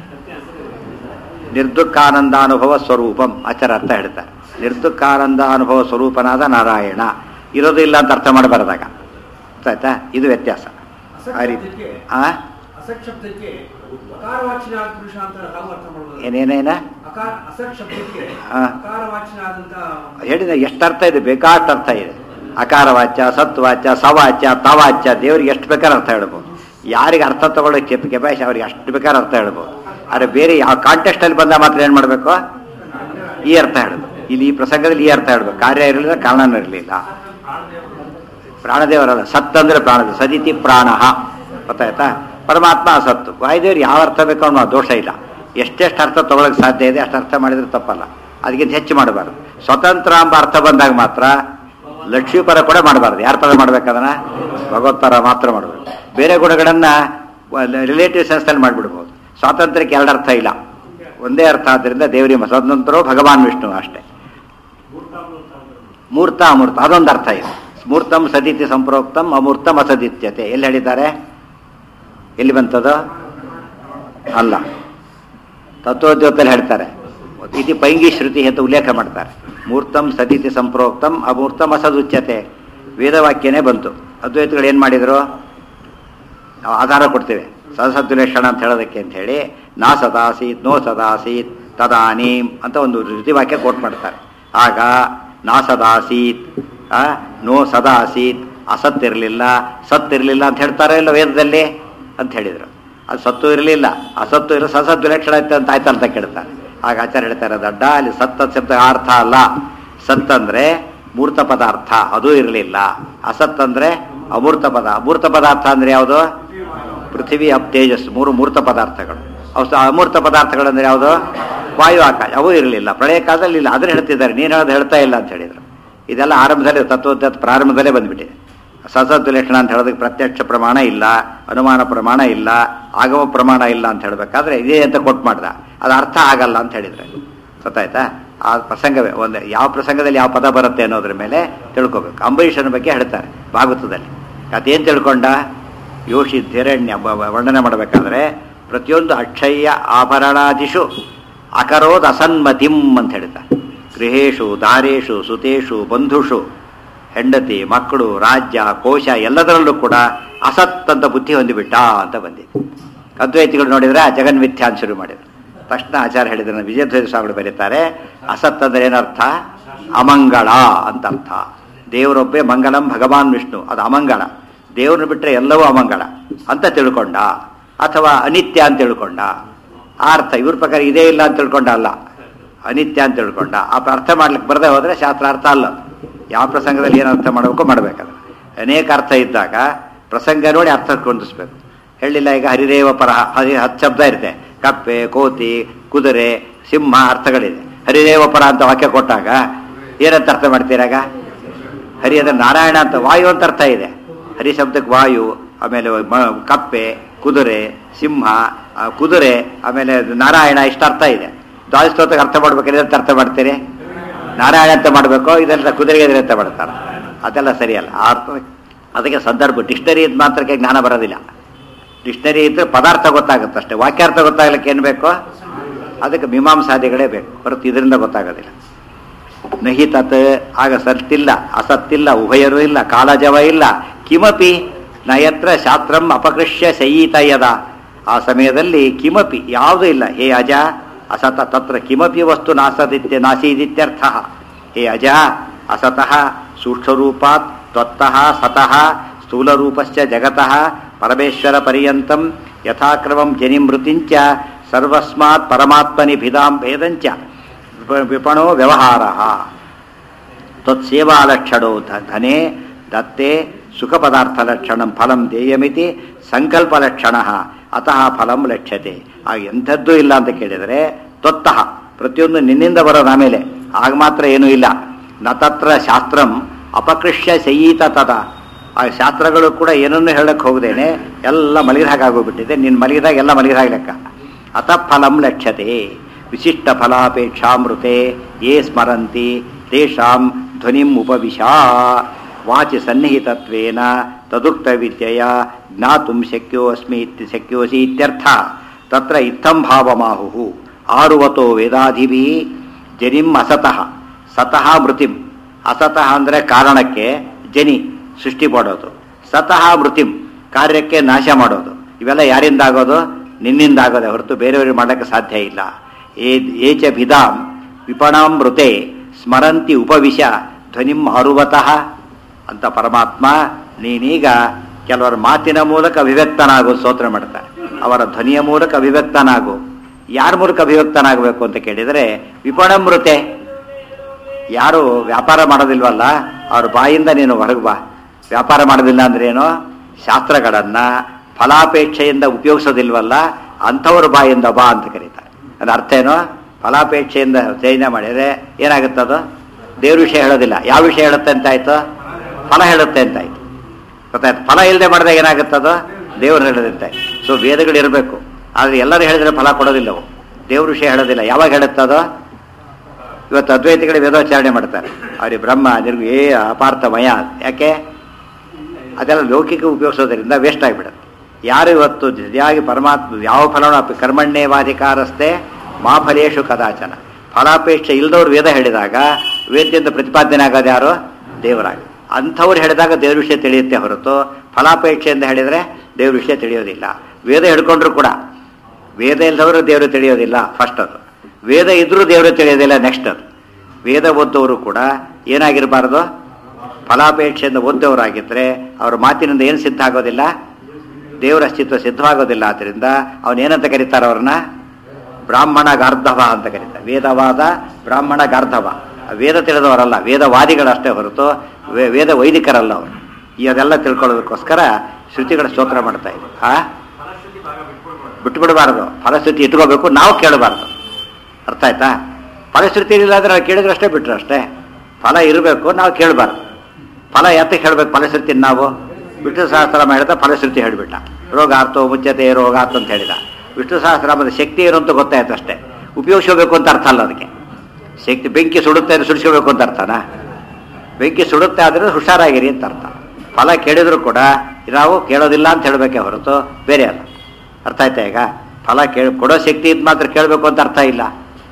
ನಿರ್ದುಃಖಾನಂದಾನುಭವ ಸ್ವರೂಪಂ. ಆಚಾರ ಅರ್ಥ ಹೇಳ್ತಾರೆ. ನಿರ್ದುಃಖಾನಂದಾನುಭವ ಸ್ವರೂಪನಾದ ನಾರಾಯಣ ಇರೋದು ಇಲ್ಲ ಅಂತ ಅರ್ಥ ಮಾಡಬಾರ್ದಾಗ. ಆಯ್ತಾ? ಇದು ವ್ಯತ್ಯಾಸ. ಆ ರೀತಿ ಏನೇನೇನ ಹೇಳಿದ ಎಷ್ಟು ಅರ್ಥ ಇದೆ, ಬೇಕಾಷ್ಟು ಅರ್ಥ ಇದೆ. ಅಕಾರ ವಾಚ್ಯ, ಸತ್ವಾಚ್ಯ, ಸವಾಚ್ಯ, ತವಾಚ್ಯ, ದೇವರಿಗೆ ಎಷ್ಟು ಬೇಕಾದ್ರೆ ಅರ್ಥ ಹೇಳ್ಬೋದು. ಯಾರಿಗೆ ಅರ್ಥ ತಗೊಳ್ಳೋಕೆ ಕೆಪ್ ಕೆಪಾಶ್ ಅವ್ರಿಗೆ ಅಷ್ಟು ಬೇಕಾದ್ರೆ ಅರ್ಥ ಹೇಳ್ಬೋದು. ಆದರೆ ಬೇರೆ ಯಾವ ಕಾಂಟೆಕ್ಸ್ಟಲ್ಲಿ ಬಂದ ಮಾತ್ರ ಏನು ಮಾಡಬೇಕು? ಈ ಅರ್ಥ ಹೇಳೋದು. ಇಲ್ಲಿ ಈ ಪ್ರಸಂಗದಲ್ಲಿ ಈ ಅರ್ಥ ಹೇಳ್ಬೇಕು. ಕಾರ್ಯ ಇರಲಿಲ್ಲ, ಕಾರಣನೂ ಇರಲಿಲ್ಲ. ಪ್ರಾಣದೇವರಲ್ಲ, ಸತ್ ಅಂದ್ರೆ ಪ್ರಾಣದ ಸದಿತಿ ಪ್ರಾಣ. ಗೊತ್ತಾಯ್ತಾ? ಪರಮಾತ್ಮ ಅಸತ್ತು. ವಾಯುದೇವರು ಯಾವ ಅರ್ಥ ಬೇಕೋ ಅನ್ನೋ ದೋಷ ಇಲ್ಲ. ಎಷ್ಟೆಷ್ಟು ಅರ್ಥ ತಗೊಳಕ್ಕೆ ಸಾಧ್ಯ ಇದೆ ಅಷ್ಟು ಅರ್ಥ ಮಾಡಿದ್ರೆ ತಪ್ಪಲ್ಲ. ಅದಕ್ಕಿಂತ ಹೆಚ್ಚು ಮಾಡಬಾರ್ದು. ಸ್ವತಂತ್ರ ಎಂಬ ಅರ್ಥ ಬಂದಾಗ ಮಾತ್ರ ಲಕ್ಷ್ಮೀ ಪರ ಕೂಡ ಮಾಡಬಾರ್ದು. ಯಾರ ಪರ ಮಾಡ್ಬೇಕದನ್ನ? ಭಗವತ್ಪರ ಮಾತ್ರ ಮಾಡಬೇಕು. ಬೇರೆ ಗುಣಗಳನ್ನ ರಿಲೇಟಿವ್ ಸೆನ್ಸ್ನಲ್ಲಿ ಮಾಡಿಬಿಡ್ಬೋದು. ಸ್ವಾತಂತ್ರ್ಯಕ್ಕೆ ಎರಡು ಅರ್ಥ ಇಲ್ಲ, ಒಂದೇ ಅರ್ಥ. ಆದ್ದರಿಂದ ದೇವರಿಗೆ ಸ್ವತಂತ್ರೋ ಭಗವಾನ್ ವಿಷ್ಣು ಅಷ್ಟೇ. ಮೂರ್ತ ಅಮೂರ್ತ ಅದೊಂದು ಅರ್ಥ ಇದೆ. ಮೂರ್ತಂ ಸದಿತಿ ಸಂಪ್ರೋಕ್ತಂ, ಅಮೂರ್ತಂ ಅಸದಿತ್ಯತೆ. ಎಲ್ಲಿ ಹೇಳಿದ್ದಾರೆ? ಎಲ್ಲಿ ಬಂತದು? ಅಲ್ಲ, ತತ್ವೋದ್ಯೋತಲ್ಲಿ ಹೇಳ್ತಾರೆ. ಇತಿ ಪೈಂಗಿ ಶ್ರುತಿ ಅಂತ ಉಲ್ಲೇಖ ಮಾಡ್ತಾರೆ. ಮೂರ್ತಂ ಸದಿತಿ ಸಂಪ್ರೋಕ್ತಂ ಅಮೂರ್ತಂ ಅಸದುಚ್ಯತೆ. ವೇದವಾಕ್ಯನೇ ಬಂತು. ಅದ್ವೈತಗಳು ಏನು ಮಾಡಿದರು? ನಾವು ಆಧಾರ ಕೊಡ್ತೇವೆ ಸದಸದ್ವಿಲಕ್ಷಣ ಅಂತ ಹೇಳೋದಕ್ಕೆ ಅಂತ ಹೇಳಿ. ನಾ ಸದಾಸೀತ್, ನೋ ಸದಾಸೀತ್, ತದಾನೀಂ ಅಂತ ಒಂದು ಶ್ರುತಿವಾಕ್ಯ ಕೋಟ್ ಮಾಡ್ತಾರೆ. ಆಗ ನಾ ಸದಾಸೀತ್, ನೋ ಸದಾಸೀತ್, ಅಸತ್ತಿರಲಿಲ್ಲ, ಸತ್ತಿರಲಿಲ್ಲ ಅಂತ ಹೇಳ್ತಾರೆ ಇಲ್ಲ ವೇದದಲ್ಲಿ ಅಂತ ಹೇಳಿದರು. ಅದು ಸತ್ತು ಇರಲಿಲ್ಲ, ಅಸತ್ತು ಇರೋ ಸಸದ್ವಿಲಕ್ಷಣ ಆಯ್ತು ಅಂತ ಆಯ್ತು ಅಂತ ಕೇಳ್ತಾರೆ. ಆಗ ಆಚಾರ ಹೇಳ್ತಾರೆ, ದಡ್ಡ ಅಲ್ಲಿ ಸತ್ತ ಶಬ್ದ ಅರ್ಥ ಅಲ್ಲ. ಸತ್ ಅಂದ್ರೆ ಮೂರ್ತ ಪದಾರ್ಥ, ಅದು ಇರಲಿಲ್ಲ. ಅಸತ್ ಅಂದ್ರೆ ಅಮೂರ್ತ ಪದ. ಅಮೂರ್ತ ಪದಾರ್ಥ ಅಂದ್ರೆ ಯಾವುದು? ಪೃಥ್ವಿ, ಅಪ್, ತೇಜಸ್, ಮೂರು ಮೂರ್ತ ಪದಾರ್ಥಗಳು. ಅವು ಅಮೂರ್ತ ಪದಾರ್ಥಗಳಂದ್ರೆ ಯಾವುದು? ವಾಯು, ಆಕಾಶ. ಅವು ಇರಲಿಲ್ಲ, ಪ್ರಳಯ ಕಾಲದಲ್ಲಿ ಇಲ್ಲ. ಅದನ್ನ ಹೇಳ್ತಿದ್ದಾರೆ, ನೀನು ಹೇಳೋದು ಹೇಳ್ತಾ ಇಲ್ಲ ಅಂತ ಹೇಳಿದರು. ಇದೆಲ್ಲ ಆರಂಭದಲ್ಲಿ ತತ್ವದ ಪ್ರಾರಂಭದಲ್ಲೇ ಬಂದ್ಬಿಟ್ಟಿದೆ. ಸಸದ್ವಿಲಕ್ಷಣ ಅಂತ ಹೇಳೋದಕ್ಕೆ ಪ್ರತ್ಯಕ್ಷ ಪ್ರಮಾಣ ಇಲ್ಲ, ಅನುಮಾನ ಪ್ರಮಾಣ ಇಲ್ಲ, ಆಗಮ ಪ್ರಮಾಣ ಇಲ್ಲ ಅಂತ ಹೇಳಬೇಕಾದ್ರೆ ಇದೇ ಅಂತ ಕೊಟ್ಟು ಮಾಡ್ದ. ಅದು ಅರ್ಥ ಆಗಲ್ಲ ಅಂತ ಹೇಳಿದ್ರೆ ಗೊತ್ತಾಯ್ತಾ? ಆ ಪ್ರಸಂಗವೇ ಒಂದು ಯಾವ ಪ್ರಸಂಗದಲ್ಲಿ ಯಾವ ಪದ ಬರುತ್ತೆ ಅನ್ನೋದ್ರ ಮೇಲೆ ತಿಳ್ಕೊಬೇಕು. ಅಂಬರೀಷನ ಬಗ್ಗೆ ಹೇಳ್ತಾರೆ ಭಾಗವತದಲ್ಲಿ. ಅದೇನು ತಿಳ್ಕೊಂಡ? ಯೋಷಿ ಧಿರಣ್ಯ ವರ್ಣನೆ ಮಾಡಬೇಕಾದ್ರೆ ಪ್ರತಿಯೊಂದು ಅಕ್ಷಯ್ಯ ಆಭರಣಾದಿಷು ಅಕರೋದ್ ಅಸನ್ಮತಿಂ ಅಂತ ಹೇಳ್ತಾರೆ. ಗೃಹೇಶು, ದಾರೇಶು, ಸುತೇಶು, ಬಂಧುಷು, ಹೆಂಡತಿ, ಮಕ್ಕಳು, ರಾಜ್ಯ, ಕೋಶ ಎಲ್ಲದರಲ್ಲೂ ಕೂಡ ಅಸತ್ ಅಂತ ಬುದ್ಧಿ ಹೊಂದಿಬಿಟ್ಟ ಅಂತ ಬಂದಿದೆ. ಅದ್ವೈತಿಗಳು ನೋಡಿದ್ರೆ ಜಗನ್ಮಿಥ್ಯಾ ಅಂತ ಶುರು ಮಾಡಿದ್ರು. ತಕ್ಷಣ ಆಚಾರ ಹೇಳಿದ್ರೆ ವಿಜಯಧ್ವಜ ಸ್ವಾಮಿಗಳು ಬರೀತಾರೆ, ಅಸತ್ ಅಂದ್ರೆ ಏನರ್ಥ? ಅಮಂಗಳ ಅಂತ ಅರ್ಥ. ದೇವರೊಬ್ಬೇ ಮಂಗಳಂ ಭಗವಾನ್ ವಿಷ್ಣು, ಅದು ಅಮಂಗಳ. ದೇವ್ರನ್ನ ಬಿಟ್ಟರೆ ಎಲ್ಲವೂ ಅಮಂಗಳ ಅಂತ ತಿಳ್ಕೊಂಡ, ಅಥವಾ ಅನಿತ್ಯ ಅಂತ ತಿಳ್ಕೊಂಡ. ಆ ಅರ್ಥ ಇವ್ರ ಪ್ರಕಾರ ಇದೇ ಇಲ್ಲ ಅಂತ ತಿಳ್ಕೊಂಡ ಅಲ್ಲ, ಅನಿತ್ಯ ಅಂತ ತಿಳ್ಕೊಂಡ. ಆ ಅರ್ಥ ಮಾಡ್ಲಿಕ್ಕೆ ಬರದೇ ಹೋದ್ರೆ ಶಾಸ್ತ್ರ ಅರ್ಥ ಅಲ್ಲ. ಯಾವ ಪ್ರಸಂಗದಲ್ಲಿ ಏನು ಅರ್ಥ ಮಾಡಬೇಕು ಮಾಡಬೇಕಲ್ಲ. ಅನೇಕ ಅರ್ಥ ಇದ್ದಾಗ ಪ್ರಸಂಗ ನೋಡಿ ಅರ್ಥ ಹೊಂದಿಸ್ಬೇಕು. ಹೇಳಿಲ್ಲ ಈಗ ಹರಿದೇವ ಪರಹ, ಹರಿ ಹತ್ತು ಶಬ್ದ ಇರುತ್ತೆ. ಕಪ್ಪೆ, ಕೋತಿ, ಕುದುರೆ, ಸಿಂಹ ಅರ್ಥಗಳಿದೆ. ಹರಿದೇವ ಪರ ಅಂತ ವಾಕ್ಯ ಕೊಟ್ಟಾಗ ಏನಂತ ಅರ್ಥ ಮಾಡ್ತೀರಾಗ? ಹರಿ ಅಂದ್ರೆ ನಾರಾಯಣ ಅಂತ, ವಾಯು ಅಂತ ಅರ್ಥ ಇದೆ. ಹರಿ ಶಬ್ದಕ್ಕೆ ವಾಯು, ಆಮೇಲೆ ಕಪ್ಪೆ, ಕುದುರೆ, ಸಿಂಹ, ಕುದುರೆ, ಆಮೇಲೆ ನಾರಾಯಣ, ಇಷ್ಟ ಅರ್ಥ ಇದೆ. ದ್ವಾದಸ್ತೋತ್ರಕ್ಕೆ ಅರ್ಥ ಮಾಡ್ಬೇಕಾದ್ರೆ ಅಂತ ಅರ್ಥ ಮಾಡ್ತೀರಿ? ನಾರಾಯಣ ಅಂತ ಮಾಡಬೇಕು, ಇದೆಲ್ಲ ಕುದುರೆಗೆ ಅಂತ ಮಾಡ್ತಾರೆ. ಅದೆಲ್ಲ ಸರಿಯಲ್ಲ. ಆ ಅರ್ಥ ಅದಕ್ಕೆ ಸಂದರ್ಭ. ಡಿಕ್ಷನರಿ ಇದ್ ಮಾತ್ರಕ್ಕೆ ಜ್ಞಾನ ಬರೋದಿಲ್ಲ. ಡಿಕ್ಷನರಿ ಇದ್ರೆ ಪದಾರ್ಥ ಗೊತ್ತಾಗುತ್ತೆ ಅಷ್ಟೇ. ವಾಕ್ಯಾರ್ಥ ಗೊತ್ತಾಗ್ಲಿಕ್ಕೆ ಏನು ಬೇಕು? ಅದಕ್ಕೆ ಮೀಮಾಂಸಾದಿಗಳೇ ಬೇಕು, ಹೊರತು ಇದರಿಂದ ಗೊತ್ತಾಗೋದಿಲ್ಲ. ನಹಿ ತತ್, ಆಗ ಸತ್ತಿಲ್ಲ, ಅಸತ್ತಿಲ್ಲ, ಉಭಯರೂ ಇಲ್ಲ, ಕಾಲಜವ ಇಲ್ಲ. ಕಿಮಪಿ ನಯತ್ರ ಶಾಸ್ತ್ರಂ ಅಪಕೃಷ್ಯ ಶಯೀತಯದ. ಆ ಸಮಯದಲ್ಲಿ ಕಿಮಪಿ ಯಾವುದೂ ಇಲ್ಲ. ಹೇ ಅಜ ಅಸತ ತತ್ರ ಕಿಮಪಿ ವಸ್ತು ನಾಸದಿತ್ಯ ನಾಸೀದಿತ್ಯರ್ಥ. ಹೇ ಅಜ ಅಸತಃ ಸೂಕ್ಷ್ಮರೂಪಾತ್ ತ್ವತ್ತಃ ಸತಃ ಸ್ಥೂಲರೂಪಸ್ಯ ಜಗತಃ ಪರಮೇಶ್ವರ ಪರ್ಯಂತಂ ಯಥಾಕ್ರಮಂ ಜನಿಮೃತಿಂಚ ಸರ್ವಸ್ಮಾತ್ ಪರಮಾತ್ಮನಿ ಭಿದಾಂ ಭೇದಂಚ ವಿಪಣೋ ವ್ಯವಹಾರ. ತ್ವತ್ಸೇವಾಲಕ್ಷಣೋ ಧನೆ ದತ್ತೆ ಸುಖ ಪದಾರ್ಥ ಲಕ್ಷಣಂ ಫಲಂ ದೇಯಮಿತಿ ಸಂಕಲ್ಪ ಲಕ್ಷಣ ಅತಃ ಫಲಂ ಲಕ್ಷ್ಯತೆ. ಆಗ ಎಂಥದ್ದೂ ಇಲ್ಲ ಅಂತ ಕೇಳಿದರೆ ತ್ವತ್ತಃ ಪ್ರತಿಯೊಂದು ನಿನ್ನಿಂದ ಬರೋದು, ಆಮೇಲೆ ಆಗ ಮಾತ್ರ ಏನೂ ಇಲ್ಲ. ನ ತತ್ರ ಶಾಸ್ತ್ರಂ ಅಪಕೃಷ್ಯ ಶಯೀತ ತದ. ಆ ಶಾಸ್ತ್ರಗಳು ಕೂಡ ಏನನ್ನು ಹೇಳಕ್ಕೆ ಹೋಗದೇನೆ ಎಲ್ಲ ಮಲಗಿದ ಹಾಗಾಗೋಗ್ಬಿಟ್ಟಿದೆ. ನಿನ್ನ ಮಲಗಿದಾಗ ಎಲ್ಲ ಮಲಗಿದಾಗ ಲೆಕ್ಕ. ಅತಃ ಫಲಂ ಲಕ್ಷ್ಯತೆ. ವಿಶಿಷ್ಟ ಫಲಾಪೇಕ್ಷಾಮೃತೆ ಯೇ ಸ್ಮರಂತಿ ತೇಷಾಂ ಧ್ವನಿಂ ಉಪವಿಶಾ ವಾಚಿ ಸನ್ನಿಹಿತತ್ವೇನ ತದುಕ್ತ ವಿದ್ಯೆಯ ಜ್ಞಾತುಂ ಶಕ್ಯೋಸ್ಮಿ ಇತ್ಯ ಶಕ್ಯೋಸಿ ಇತ್ಯರ್ಥ. ತತ್ರ ಇತ್ತಂ ಭಾವಮಾಹುಃ ಆರುವತೋ ವೇದಾಧಿಭಿ ಜನಿಂ ಅಸತಃ ಸತಃ ಮೃತಿಂ. ಅಸತಃ ಅಂದರೆ ಕಾರಣಕ್ಕೆ, ಜನಿ ಸೃಷ್ಟಿ ಮಾಡೋದು, ಸತಃ ಮೃತಿಂ ಕಾರ್ಯಕ್ಕೆ ನಾಶ ಮಾಡೋದು. ಇವೆಲ್ಲ ಯಾರಿಂದ ಆಗೋದು? ನಿನ್ನಿಂದ ಆಗೋದೆ ಹೊರತು ಬೇರೆಯವ್ರಿಗೆ ಮಾಡೋಕ್ಕೆ ಸಾಧ್ಯ ಇಲ್ಲ. ಏಚ ಭಿದಾಂ ವಿಪಣಾಂ ಮೃತೆ ಸ್ಮರಂತಿ ಉಪವಿಶ ಧ್ವನಿಂ ಆರುವತಃ ಅಂತ ಪರಮಾತ್ಮ ನೀನೀಗ ಕೆಲವರ ಮಾತಿನ ಮೂಲಕ ಅಭಿವ್ಯಕ್ತನಾಗು ಸ್ತೋತ್ರ ಮಾಡ್ತಾರೆ. ಅವರ ಧ್ವನಿಯ ಮೂಲಕ ಅಭಿವ್ಯಕ್ತನಾಗು. ಯಾರ ಮೂಲಕ ಅಭಿವ್ಯಕ್ತನಾಗಬೇಕು ಅಂತ ಕೇಳಿದರೆ ವಿಪಣಮೃತೆ. ಯಾರು ವ್ಯಾಪಾರ ಮಾಡೋದಿಲ್ವಲ್ಲ ಅವ್ರ ಬಾಯಿಂದ ನೀನು ಹೊರಗೆ ಬಾ. ವ್ಯಾಪಾರ ಮಾಡೋದಿಲ್ಲ ಅಂದ್ರೇನು? ಶಾಸ್ತ್ರಗಳನ್ನು ಫಲಾಪೇಕ್ಷೆಯಿಂದ ಉಪಯೋಗಿಸೋದಿಲ್ವಲ್ಲ ಅಂಥವ್ರ ಬಾಯಿಂದ ಬಾ ಅಂತ ಕರೀತಾರೆ. ಅದು ಅರ್ಥ ಏನೋ? ಫಲಾಪೇಕ್ಷೆಯಿಂದ ಚಯನ ಮಾಡಿದರೆ ಏನಾಗುತ್ತದು? ದೇವ್ರ ವಿಷಯ ಹೇಳೋದಿಲ್ಲ. ಯಾವ ವಿಷಯ ಹೇಳುತ್ತೆ ಅಂತಾಯ್ತು? ಫಲ ಹೇಳುತ್ತೆ ಅಂತಾಯ್ತು. ಗೊತ್ತಾಯ್ತು? ಫಲ ಇಲ್ಲದೆ ಮಾಡಿದಾಗ ಏನಾಗುತ್ತದು? ದೇವ್ರು ಹೇಳೋದಂತೆ. ಸೊ ವೇದಗಳಿರಬೇಕು, ಆದರೆ ಎಲ್ಲರೂ ಹೇಳಿದ್ರೆ ಫಲ ಕೊಡೋದಿಲ್ಲವು. ದೇವ್ರ ವಿಷಯ ಹೇಳೋದಿಲ್ಲ. ಯಾವಾಗ ಹೇಳುತ್ತದೋ? ಇವತ್ತು ಅದ್ವೈತಿಗಳು ವೇದೋಚ್ಚಾರಣೆ ಮಾಡ್ತಾರೆ, ಅವ್ರಿಗೆ ಬ್ರಹ್ಮ ನಿರ್ಗು ಏ ಅಪಾರ್ಥಮಯ. ಯಾಕೆ? ಅದೆಲ್ಲ ಲೌಕಿಕ ಉಪಯೋಗಿಸೋದ್ರಿಂದ ವೇಸ್ಟ್ ಆಗಿಬಿಡುತ್ತೆ. ಯಾರು ಇವತ್ತು ಜೊತೆಯಾಗಿ ಪರಮಾತ್ಮ ಯಾವ ಫಲವನ್ನು ಕರ್ಮಣ್ಯೇವಾಧಿಕಾರಸ್ಥೆ ಮಾ ಫಲೇಶು ಕದಾಚನ, ಫಲಾಪೇಕ್ಷೆ ಇಲ್ಲದವ್ರು ವೇದ ಹೇಳಿದಾಗ ವೇದದಿಂದ ಪ್ರತಿಪಾದನೆ ಆಗೋದು ಯಾರು? ದೇವರಾಗಿ. ಅಂಥವ್ರು ಹೇಳಿದಾಗ ದೇವ್ರ ವಿಷಯ ತಿಳಿಯುತ್ತೆ ಹೊರತು ಫಲಾಪೇಕ್ಷೆಯಿಂದ ಹೇಳಿದರೆ ದೇವ್ರ ವಿಷಯ ತಿಳಿಯೋದಿಲ್ಲ. ವೇದ ಹಿಡ್ಕೊಂಡ್ರು ಕೂಡ ವೇದ ಇಲ್ಲದವರು ದೇವರು ತಿಳಿಯೋದಿಲ್ಲ. ಫಸ್ಟ್ ಅದು. ವೇದ ಇದ್ರೂ ದೇವರು ತಿಳಿಯೋದಿಲ್ಲ. ನೆಕ್ಸ್ಟ್ ಅದು. ವೇದ ಓದ್ದವರು ಕೂಡ ಏನಾಗಿರಬಾರ್ದು? ಫಲಾಪೇಕ್ಷೆಯಿಂದ ಓದ್ದವರಾಗಿದ್ದರೆ ಅವ್ರ ಮಾತಿನಿಂದ ಏನು ಸಿದ್ಧ ಆಗೋದಿಲ್ಲ? ದೇವರ ಅಸ್ತಿತ್ವ ಸಿದ್ಧವಾಗೋದಿಲ್ಲ. ಆದ್ದರಿಂದ ಅವನೇನಂತ ಕರೀತಾರೆ? ಅವ್ರನ್ನ ಬ್ರಾಹ್ಮಣ ಗಾರ್ಧವ ಅಂತ ಕರೀತಾರೆ. ವೇದವಾದ ಬ್ರಾಹ್ಮಣ ಗಾರ್ಧವ. ವೇದ ತಿಳಿದವರಲ್ಲ, ವೇದವಾದಿಗಳಷ್ಟೇ ಹೊರತು ವೇದ ವೈದಿಕರಲ್ಲ ಅವರು. ಈ ಅದೆಲ್ಲ ತಿಳ್ಕೊಳ್ಳೋದಕ್ಕೋಸ್ಕರ ಶ್ರುತಿಗಳ ಸ್ತೋತ್ರ ಮಾಡ್ತಾ ಇದ್ರು. ಆ ಬಿಟ್ಬಿಡಬಾರ್ದು. ಫಲಶ್ರುತಿ ಇಟ್ಕೋಬೇಕು, ನಾವು ಕೇಳಬಾರ್ದು. ಅರ್ಥ ಆಯ್ತಾ? ಫಲಶ್ರುತಿ ಇಲ್ಲ ಅಂದರೆ ನಾವು ಕೇಳಿದ್ರೆ ಅಷ್ಟೇ, ಬಿಟ್ಟರು ಅಷ್ಟೇ. ಫಲ ಇರಬೇಕು, ನಾವು ಕೇಳಬಾರ್ದು. ಫಲ ಯಾತಕ್ಕೆ ಹೇಳಬೇಕು? ಫಲಶ್ರುತಿ ನಾವು ವಿಷ್ಣು ಸಹಸ್ರನಾಮ ಹೇಳಿದ ಫಲಶ್ರುತಿ ಹೇಳಿಬಿಟ್ಟ. ರೋಗಾರ್ಥೋ ಮುಚ್ಚತೆ ರೋಗಾರ್ಥ ಅಂತ ಹೇಳಿದ. ವಿಷ್ಣು ಸಹಸ್ರನಾಮದ ಶಕ್ತಿ ಏನು ಅಂತ ಗೊತ್ತಾಯ್ತು ಅಷ್ಟೇ. ಉಪಯೋಗಿಸಬೇಕು ಅಂತ ಅರ್ಥ ಅಲ್ಲ ಅದಕ್ಕೆ. ಶಕ್ತಿ ಬೆಂಕಿ ಸುಡುತ್ತೆ ಅಂದರೆ ಸುಡಿಸ್ಕೋಬೇಕು ಅಂತ ಅರ್ಥನಾ? ಬೆಂಕಿ ಸುಡುತ್ತೆ ಆದರೆ ಹುಷಾರಾಗಿರಿ ಅಂತ ಅರ್ಥ. ಫಲ ಕೇಳಿದ್ರು ಕೂಡ ನಾವು ಕೇಳೋದಿಲ್ಲ ಅಂತ ಹೇಳಬೇಕೆ ಹೊರತು ಬೇರೆ ಅಲ್ಲ. ಅರ್ಥ ಆಯ್ತಾ? ಈಗ ಫಲ ಕೇಳಿ ಕೊಡೋ ಶಕ್ತಿ ಇದು ಮಾತ್ರ ಕೇಳಬೇಕು ಅಂತ ಅರ್ಥ ಇಲ್ಲ.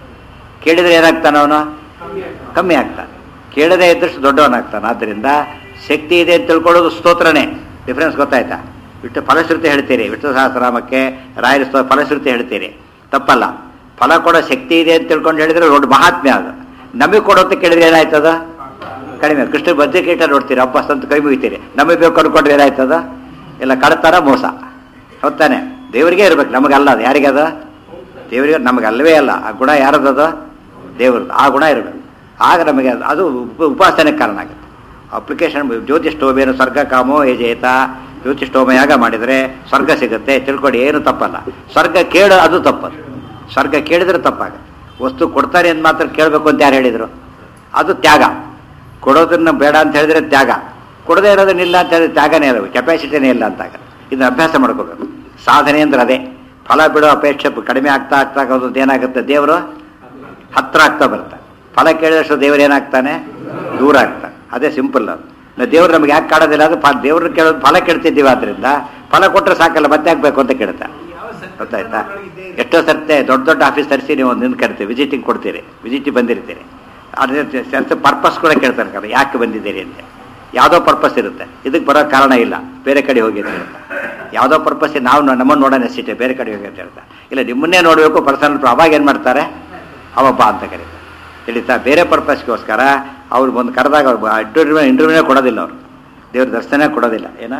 ಕೇಳಿದರೆ ಏನಾಗ್ತಾನೆ ಅವನು? ಕಮ್ಮಿ ಆಗ್ತಾನೆ. ಕೇಳದೇ ಇದ್ದಷ್ಟು ದೊಡ್ಡವನಾಗ್ತಾನೆ. ಆದ್ದರಿಂದ ಶಕ್ತಿ ಇದೆ ಅಂತ ತಿಳ್ಕೊಳ್ಳೋದು ಸ್ತೋತ್ರನೇ. ಡಿಫ್ರೆನ್ಸ್ ಗೊತ್ತಾಯ್ತಾ? ವಿಷ್ಣು ಫಲಶ್ರುತಿ ಹೇಳ್ತೀರಿ, ವಿಷ್ಣು ಸಹಸ್ರನಾಮಕ್ಕೆ ರಾಯರ ಸ್ತೋ ಫಲಶ್ರುತಿ ಹೇಳ್ತೀರಿ, ತಪ್ಪಲ್ಲ. ಫಲ ಕೊಡೋ ಶಕ್ತಿ ಇದೆ ಅಂತ ತಿಳ್ಕೊಂಡು ಹೇಳಿದರೆ ದೊಡ್ಡ ಮಹಾತ್ಮ್ಯ ಅದು. ನಮಗೆ ಕೊಡೋಂತ ಕೇಳಿದ್ರೆ ಏನಾಯ್ತದ? ಕಡಿಮೆ. ಕೃಷ್ಣ ಬಜ್ಜೆ ಕೀಟ ನೋಡ್ತೀರಿ, ಅಬ್ಬಸ್ ಅಂತ ಕೈ ಮುಗಿತೀರಿ. ನಮಗೆ ಬೇಕು ಅಂದ್ಕೊಂಡ್ರೆ ಏನಾಯ್ತದ? ಇಲ್ಲ ಕಳ್ತಾರ ಮೋಸ. ಹೊತ್ತಾನೆ ದೇವರಿಗೆ ಇರ್ಬೇಕು, ನಮಗಲ್ಲ. ಅದು ಯಾರಿಗದ? ದೇವರಿಗೆ. ನಮಗೆ ಅಲ್ಲವೇ ಅಲ್ಲ. ಆ ಗುಣ ಯಾರದದು? ದೇವ್ರದ್ದು. ಆ ಗುಣ ಇರಬೇಕು. ಆಗ ನಮಗೆ ಅದು ಉಪಾಸನೆಗೆ ಕಾರಣ ಆಗುತ್ತೆ. ಅಪ್ಲಿಕೇಶನ್ ಜ್ಯೋತಿಷ್ಠೋಮೇನು ಸ್ವರ್ಗ ಕಾಮೋ ಯಜೇತ. ಜ್ಯೋತಿಷ್ಠೋಮ ಯಾಗ ಮಾಡಿದರೆ ಸ್ವರ್ಗ ಸಿಗುತ್ತೆ ತಿಳ್ಕೊಡಿ, ಏನು ತಪ್ಪಲ್ಲ. ಸ್ವರ್ಗ ಕೇಳು, ಅದು ತಪ್ಪದು. ಸ್ವರ್ಗ ಕೇಳಿದ್ರೆ ತಪ್ಪಾಗುತ್ತೆ. ವಸ್ತು ಕೊಡ್ತಾರೆ ಅಂತ ಮಾತ್ರ ಕೇಳಬೇಕು ಅಂತ ಯಾರು ಹೇಳಿದರು? ಅದು ತ್ಯಾಗ. ಕೊಡೋದನ್ನ ಬೇಡ ಅಂತ ಹೇಳಿದ್ರೆ ತ್ಯಾಗ. ಕೊಡದೇ ಇರೋದನ್ನಿಲ್ಲ ಅಂತ ಹೇಳಿದ್ರೆ ತ್ಯಾಗನೇ ಇರೋದು, ಕೆಪಾಸಿಟಿನೇ ಇಲ್ಲ ಅಂತಾಗ. ಇದನ್ನ ಅಭ್ಯಾಸ ಮಾಡ್ಕೋಬೇಕು. ಸಾಧನೆ ಅಂದ್ರೆ ಅದೇ. ಫಲ ಬಿಡೋ ಅಪೇಕ್ಷೆ ಕಡಿಮೆ ಆಗ್ತಾ ಆಗ್ತಾ ಆಗೋದು ಏನಾಗುತ್ತೆ? ದೇವರು ಹತ್ರ ಆಗ್ತಾ ಬರ್ತಾನೆ. ಫಲ ಕೇಳಿದಷ್ಟು ದೇವರು ಏನಾಗ್ತಾನೆ? ದೂರ ಆಗ್ತಾನೆ. ಅದೇ ಸಿಂಪಲ್. ಅದು ದೇವ್ರು ನಮ್ಗೆ ಯಾಕೆ ಕಾಡೋದಿಲ್ಲ? ಅದು ದೇವ್ರನ್ನ ಕೇಳೋದು ಫಲ ಕೇಳ್ತಿದ್ದೀವಿ. ಆದ್ದರಿಂದ ಫಲ ಕೊಟ್ಟರೆ ಸಾಕಲ್ಲ, ಮತ್ತೆ ಹಾಕ್ಬೇಕು ಅಂತ ಕೇಳ್ತಾನೆ. ಗೊತ್ತಾಯ್ತಾ? ಎಷ್ಟೋ ಸರ್ತೆ ದೊಡ್ಡ ದೊಡ್ಡ ಆಫೀಸ್ ತರಿಸಿ ನೀವು ನಿಂತು ಕರಿತೀವಿ, ವಿಸಿಟಿಂಗ್ ಕೊಡ್ತೀರಿ, ವಿಸಿಟಿಗೆ ಬಂದಿರ್ತೀರಿ. ಅದೇ ಸೆನ್ಸ್ ಪರ್ಪಸ್ ಕೂಡ ಕೇಳ್ತಾರೆ ಕರೆ, ಯಾಕೆ ಬಂದಿದ್ದೀರಿ ಅಂತ. ಯಾವುದೋ ಪರ್ಪಸ್ ಇರುತ್ತೆ, ಇದಕ್ಕೆ ಬರೋ ಕಾರಣ ಇಲ್ಲ, ಬೇರೆ ಕಡೆ ಹೋಗಿ ಅಂತ ಹೇಳ್ತಾರೆ. ಯಾವುದೋ ಪರ್ಪಸ್ ನಾವು ನಮ್ಮನ್ನು ನೋಡೋ ನೆಸಿಟಿ, ಬೇರೆ ಕಡೆ ಹೋಗಿ ಅಂತ ಹೇಳ್ತಾರೆ. ಇಲ್ಲ ನಿಮ್ಮನ್ನೇ ನೋಡಬೇಕು ಪರ್ಸನಲ್. ಅವಾಗ ಏನು ಮಾಡ್ತಾರೆ? ಅವಬ್ಬ ಅಂತ ಕರೀತಾರೆ. ತಿಳಿತಾ? ಬೇರೆ ಪರ್ಪಸ್ಗೋಸ್ಕರ ಅವ್ರು ಒಂದು ಕರೆದಾಗ ಇಂಟರ್ವ್ಯೂ ಇಂಟರ್ವ್ಯೂನೇ ಕೊಡೋದಿಲ್ಲ. ಅವರು ದೇವ್ರ ದರ್ಶನ ಕೊಡೋದಿಲ್ಲ. ಏನ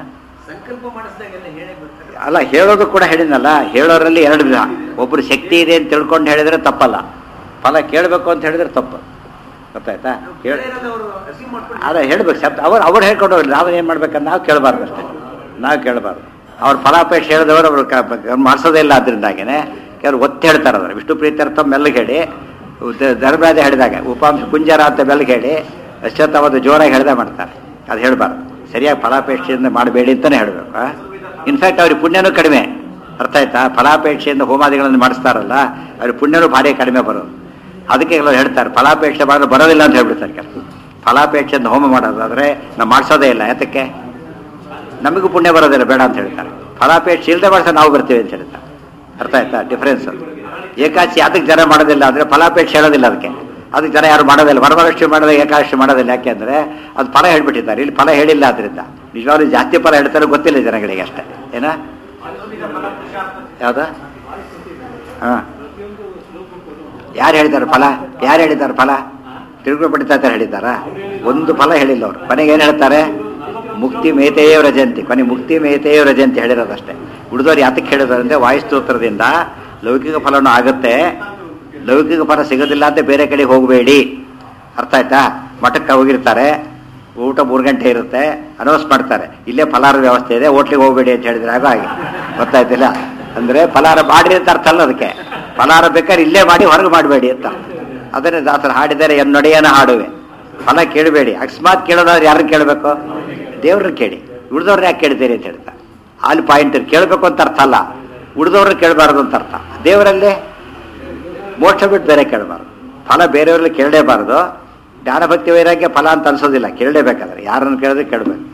ಅಲ್ಲ, ಹೇಳೋದು ಕೂಡ ಹೇಳಿದ್ನಲ್ಲ. ಹೇಳೋರಲ್ಲಿ ಎರಡು ವಿಧ. ಒಬ್ಬರು ಶಕ್ತಿ ಇದೆ ಅಂತ ತಿಳ್ಕೊಂಡು ಹೇಳಿದರೆ ತಪ್ಪಲ್ಲ, ಫಲ ಕೇಳಬೇಕು ಅಂತ ಹೇಳಿದ್ರೆ ತಪ್ಪು. ಗೊತ್ತಾಯ್ತಾ? ಹೇಳಿ ಅದೇ ಹೇಳ್ಬೇಕು ಶಬ್ದ ಅವ್ರು ಅವ್ರು ಹೇಳ್ಕೊಂಡು ಹೋಗ್ಲಿ, ನಾವು ಏನು ಮಾಡ್ಬೇಕಂತ ನಾವು ಕೇಳಬಾರ್ದು ಅಷ್ಟೇ, ನಾವು ಕೇಳಬಾರ್ದು. ಅವ್ರ ಫಲಾಪೇಕ್ಷೆ ಹೇಳಿದವರು ಅವರು ಮಾಡಿಸೋದೇ ಇಲ್ಲ. ಅದರಿಂದಾಗೇನೆ ಕೆಲವರು ಒತ್ತಿ ಹೇಳ್ತಾರೆ. ಅದರ ವಿಷ್ಣು ಪ್ರೀತ್ಯರ್ಥ ಮೆಲ್ಲಗೆ ಹೇಳಿ, ಧರ್ಮರಾಜ ಹೇಳಿದಾಗ ಉಪಾಂಶ ಕುಂಜರ ಅಂತ ಮೆಲ್ಲಗೆ ಹೇಳಿ ಅಶ್ವತ್ಥವಾದ ಜೋರಾಗಿ ಹೇಳ್ದೆ ಮಾಡ್ತಾರೆ. ಅದು ಹೇಳಬಾರ್ದು. ಸರಿಯಾಗಿ ಫಲಾಪೇಕ್ಷೆಯಿಂದ ಮಾಡಬೇಡಿ ಅಂತಲೇ ಹೇಳಬೇಕು. ಇನ್ಫ್ಯಾಕ್ಟ್ ಅವ್ರಿಗೆ ಪುಣ್ಯನೂ ಕಡಿಮೆ. ಅರ್ಥ ಆಯ್ತಾ? ಫಲಾಪೇಕ್ಷೆಯಿಂದ ಹೋಮಾದಿಗಳನ್ನು ಮಾಡಿಸ್ತಾರಲ್ಲ, ಅವ್ರಿಗೆ ಪುಣ್ಯನೂ ಭಾರಿ ಕಡಿಮೆ ಬರೋದು. ಅದಕ್ಕೆ ಕೆಲವರು ಹೇಳ್ತಾರೆ ಫಲಾಪೇಕ್ಷೆ ಮಾಡೋದು ಬರೋದಿಲ್ಲ ಅಂತ ಹೇಳ್ಬಿಡ್ತಾರೆ. ಕೆಲವು ಫಲಾಪೇಕ್ಷೆಯಿಂದ ಹೋಮ ಮಾಡೋದಾದರೆ ನಾವು ಮಾಡಿಸೋದೇ ಇಲ್ಲ. ಯಾತಕ್ಕೆ? ನಮಗೂ ಪುಣ್ಯ ಬರೋದಿಲ್ಲ, ಬೇಡ ಅಂತ ಹೇಳ್ತಾರೆ. ಫಲಾಪೇಕ್ಷೆ ಇಲ್ಲದೆ ಮಾಡಿಸೋ ನಾವು ಬರ್ತೀವಿ ಅಂತ ಹೇಳ್ತಾರೆ. ಅರ್ಥ ಆಯ್ತಾ ಡಿಫ್ರೆನ್ಸ್? ಏಕಾದಶಿ ಅದಕ್ಕೆ ಜನ ಮಾಡೋದಿಲ್ಲ ಅಂದರೆ ಫಲಾಪೇಕ್ಷೆ ಹೇಳೋದಿಲ್ಲ. ಅದಕ್ಕೆ ಅದಕ್ಕೆ ಜನ ಯಾರು ಮಾಡೋದಿಲ್ಲ. ವರವರಷ್ಟು ಮಾಡೋದು, ಏಕಾದಶಿ ಮಾಡೋದಿಲ್ಲ. ಯಾಕೆ ಅಂದರೆ ಅದು ಫಲ ಹೇಳ್ಬಿಟ್ಟಿದ್ದಾರೆ. ಇಲ್ಲಿ ಫಲ ಹೇಳಿಲ್ಲ. ಅದರಿಂದ ನಿಜವಾಗ್ಲೂ ಜಾಸ್ತಿ ಫಲ ಹೇಳ್ತಾರೆ ಗೊತ್ತಿಲ್ಲ ಜನಗಳಿಗೆ ಅಷ್ಟೇ. ಏನ ಯಾವ್ದ? ಹಾಂ, ಯಾರು ಹೇಳಿದ್ದಾರೆ ಫಲ? ಯಾರು ಹೇಳಿದ್ದಾರೆ ಫಲ? ತಿರುಗುಳ ಪಡಿತಾ ಹೇಳಿದ್ದಾರ? ಒಂದು ಫಲ ಹೇಳಿಲ್ಲ ಅವರು. ಕೊನೆಗೆ ಏನು ಹೇಳ್ತಾರೆ? ಮುಕ್ತಿ ಮೇತೆಯೇ ವ್ರಜಂತಿ. ಕೊನೆ ಮುಕ್ತಿ ಮೇತೆಯೇ ವ್ರಜಂತಿ ಹೇಳಿರೋದಷ್ಟೇ. ಉಳಿದವ್ರು ಯಾತಕ್ಕೆ ಹೇಳಿದಾರಂದ್ರೆ ವಾಯುಸ್ತೋತ್ರದಿಂದ ಲೌಕಿಕ ಫಲನೂ ಆಗುತ್ತೆ, ಲೌಕಿಕ ಫಲ ಸಿಗೋದಿಲ್ಲ ಅಂತ ಬೇರೆ ಕಡೆಗೆ ಹೋಗಬೇಡಿ. ಅರ್ಥ ಆಯ್ತಾ? ಮಠಕ್ಕೆ ಹೋಗಿರ್ತಾರೆ, ಊಟ ಮೂರು ಗಂಟೆ ಇರುತ್ತೆ, ಅನೌನ್ಸ್ ಮಾಡ್ತಾರೆ ಇಲ್ಲೇ ಫಲಾರ ವ್ಯವಸ್ಥೆ ಇದೆ, ಹೋಟ್ಲಿಗೆ ಹೋಗಬೇಡಿ ಅಂತ ಹೇಳಿದ್ರೆ ಆಗ ಹಾಗೆ. ಗೊತ್ತಾಯ್ತಿಲ್ಲ? ಅಂದರೆ ಫಲಾರ ಮಾಡ್ರಿ ಅಂತ ಅರ್ಥ ಅಲ್ಲ. ಅದಕ್ಕೆ ಫಲಾರ ಬೇಕಾದ್ರೆ ಇಲ್ಲೇ ಮಾಡಿ ಹೊರಗೆ ಮಾಡಬೇಡಿ ಅಂತ. ಅದನ್ನೇ ದಾಸರು ಹಾಡಿದರೆ ಎನ್ನೊಡೆಯನ ಹಾಡುವೆ. ಫಲ ಕೇಳಬೇಡಿ. ಅಕಸ್ಮಾತ್ ಕೇಳೋದಾದ್ರೆ ಯಾರನ್ನು ಕೇಳಬೇಕು? ದೇವ್ರನ್ನ ಕೇಳಿ. ಉಳಿದವ್ರನ್ನ ಯಾಕೆ ಕೇಳ್ತೀರಿ ಅಂತ ಹೇಳ್ತಾರೆ. ಅಲ್ಲಿ ಪಾಯಿಂಟ್ ಕೇಳಬೇಕು ಅಂತ ಅರ್ಥ ಅಲ್ಲ, ಉಳಿದವ್ರನ್ನ ಕೇಳಬಾರ್ದು ಅಂತ ಅರ್ಥ. ದೇವರಲ್ಲಿ ಮೋಕ್ಷ ಬಿಟ್ಟು ಬೇರೆ ಕೇಳಬಾರ್ದು. ಫಲ ಬೇರೆಯವ್ರಲ್ಲಿ ಕೇಳಲೇಬಾರ್ದು. ಜ್ಞಾನಭಕ್ತಿ ವೈರಾಗ್ಯ ಫಲ ಅಂತ ಅನ್ಸೋದಿಲ್ಲ, ಕೇಳಲೇಬೇಕಾದ್ರೆ. ಯಾರನ್ನು ಕೇಳಿದ್ರೆ ಕೇಳಬೇಕು.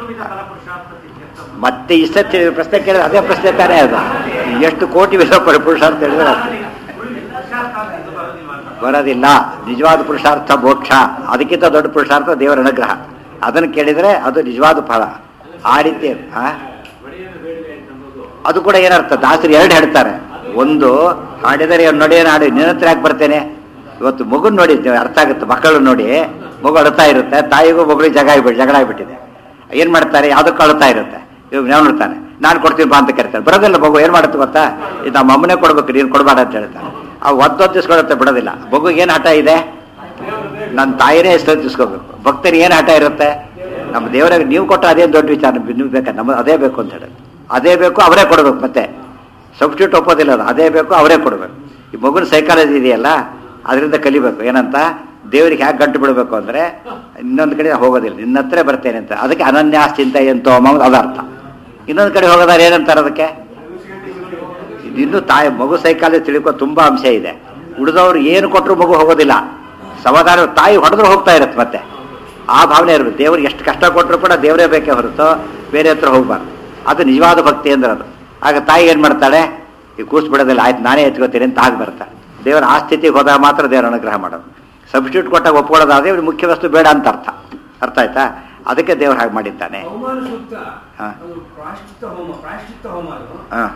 ಮತ್ತೆ ಇಷ್ಟ ಪ್ರಶ್ನೆ ಕೇಳಿದ್ರೆ ಅದೇ ಪ್ರಶ್ನೆ ತಾನೇ ಅದು. ಎಷ್ಟು ಕೋಟಿ ವಿಧ ಪುರುಷಾರ್ಥ ಹೇಳಿದ್ರೆ ಬರೋದಿಲ್ಲ. ನಿಜವಾದ ಪುರುಷಾರ್ಥ ಮೋಕ್ಷ. ಅದಕ್ಕಿಂತ ದೊಡ್ಡ ಪುರುಷಾರ್ಥ ದೇವರ ಅನುಗ್ರಹ. ಅದನ್ನು ಕೇಳಿದರೆ ಅದು ನಿಜವಾದ ಫಲ. ಆ ರೀತಿ ಅದು ಕೂಡ ಏನರ್ಥ? ದಾಸರು ಎರಡು ಹೇಳ್ತಾರೆ. ಒಂದು ಹಾಡಿದರೆ ನಡೆಯೇನು ಹಾಡಿ ನಿನ್ನ ಹತ್ರ ಯಾಕೆ ಬರ್ತೇನೆ. ಇವತ್ತು ಮಗುನ ನೋಡಿ ಅರ್ಥ ಆಗುತ್ತೆ. ಮಕ್ಕಳು ನೋಡಿ ಮಗು ಅಳ್ತಾ ಇರುತ್ತೆ, ತಾಯಿಗೂ ಮಗಳಿಗೆ ಜಗ ಆಗಿಬಿಟ್ಟು ಜಗಳ ಆಗಿಬಿಟ್ಟಿದೆ. ಏನು ಮಾಡ್ತಾರೆ? ಯಾವುದಕ್ಕೂ ಅಳ್ತಾ ಇರುತ್ತೆ. ಇವಾಗ ನಾವು ನೋಡ್ತಾನೆ, ನಾನು ಕೊಡ್ತೀನಿ ಬಾ ಅಂತ ಕರಿತಾರೆ. ಬರೋದಿಲ್ಲ ಮಗು. ಏನು ಮಾಡುತ್ತೆ ಗೊತ್ತಾ? ಇದು ನಮ್ಮ ಅಮ್ಮನೇ ಕೊಡ್ಬೇಕು, ನೀನು ಕೊಡಬೇಡ ಅಂತ ಹೇಳ್ತಾರೆ. ಆ ಒದ್ದೊತ್ತಿಸ್ಕೊಳುತ್ತೆ, ಬಿಡೋದಿಲ್ಲ. ಮಗುಗೆ ಏನು ಹಠ ಇದೆ? ನನ್ನ ತಾಯಿನೇ ಎಷ್ಟೊತ್ತಿಸ್ಕೋಬೇಕು. ಭಕ್ತರಿಗೆ ಏನು ಹಠ ಇರುತ್ತೆ? ನಮ್ಮ ದೇವರಾಗ ನೀವು ಕೊಟ್ಟು ಅದೇನು ದೊಡ್ಡ ವಿಚಾರ, ನೀವು ಬೇಕಾ? ನಮ್ಮ ಅದೇ ಬೇಕು ಅಂತ ಹೇಳಿ ಅದೇ ಬೇಕು, ಅವರೇ ಕೊಡಬೇಕು. ಮತ್ತೆ ಸಬ್ಸ್ಟಿಟ್ಯೂಟ್ ಒಪ್ಪೋದಿಲ್ಲ. ಅದು ಅದೇ ಬೇಕು, ಅವರೇ ಕೊಡಬೇಕು. ಈ ಮಗುನ ಸೈಕಾಲಜಿ ಇದೆಯಲ್ಲ, ಅದರಿಂದ ಕಲಿಬೇಕು. ಏನಂತ? ದೇವರಿಗೆ ಹ್ಯಾಕೆ ಗಂಟು ಬಿಡಬೇಕು ಅಂದರೆ ಇನ್ನೊಂದು ಕಡೆ ಹೋಗೋದಿಲ್ಲ, ನಿನ್ನ ಹತ್ರ ಬರ್ತೇನೆ ಅಂತ. ಅದಕ್ಕೆ ಅನನ್ಯಾಸ್ ಚಿಂತೆ ಎಂತೋ ಅನ್ನೋದು ಅದರ್ಥ. ಇನ್ನೊಂದು ಕಡೆ ಹೋಗೋದಾರೆ ಏನಂತಾರೆ ಅದಕ್ಕೆ? ಇನ್ನೂ ತಾಯಿ ಮಗು ಸೈಕಾಲಜಿ ತಿಳ್ಕೊ ತುಂಬ ಅಂಶ ಇದೆ. ಉಳಿದವ್ರು ಏನು ಕೊಟ್ಟರು ಮಗು ಹೋಗೋದಿಲ್ಲ. ಸಮಾಧಾನ ತಾಯಿ ಹೊಡೆದ್ರು ಹೋಗ್ತಾ ಇರುತ್ತೆ. ಮತ್ತೆ ಆ ಭಾವನೆ ಇರಬೇಕು. ದೇವ್ರಿಗೆ ಎಷ್ಟು ಕಷ್ಟ ಕೊಟ್ಟರು ಕೂಡ ದೇವರೇ ಬೇಕೇ ಹೊರತು ಬೇರೆ ಹತ್ರ ಹೋಗ್ಬಾರ್ದು. ಅದು ನಿಜವಾದ ಭಕ್ತಿ ಅಂದ್ರೆ ಅದು. ಆಗ ತಾಯಿ ಏನು ಮಾಡ್ತಾಳೆ? ಈ ಕೂಸು ಬಿಡೋದಿಲ್ಲ, ಆಯ್ತು ನಾನೇ ಎತ್ಕೋತೀನಿ ಅಂತ ಆಗಿ ಬರ್ತಾಳೆ. ದೇವರ ಆ ಸ್ಥಿತಿಗೆ ಹೋದಾಗ ಮಾತ್ರ ದೇವರ ಅನುಗ್ರಹ ಮಾಡೋದು. ಸಬ್ಸ್ಟಿಟ್ಯೂಟ್ ಕೊಟ್ಟಾಗ ಒಪ್ಕೊಳ್ಳೋದಾದ್ರೆ ಇವ್ರು ಮುಖ್ಯ ವಸ್ತು ಬೇಡ ಅಂತ ಅರ್ಥ. ಅರ್ಥ ಆಯ್ತಾ? ಅದಕ್ಕೆ ದೇವ್ರು ಹಾಗೆ ಮಾಡಿದ್ದಾನೆ. ಹಾಂ ಹಾಂ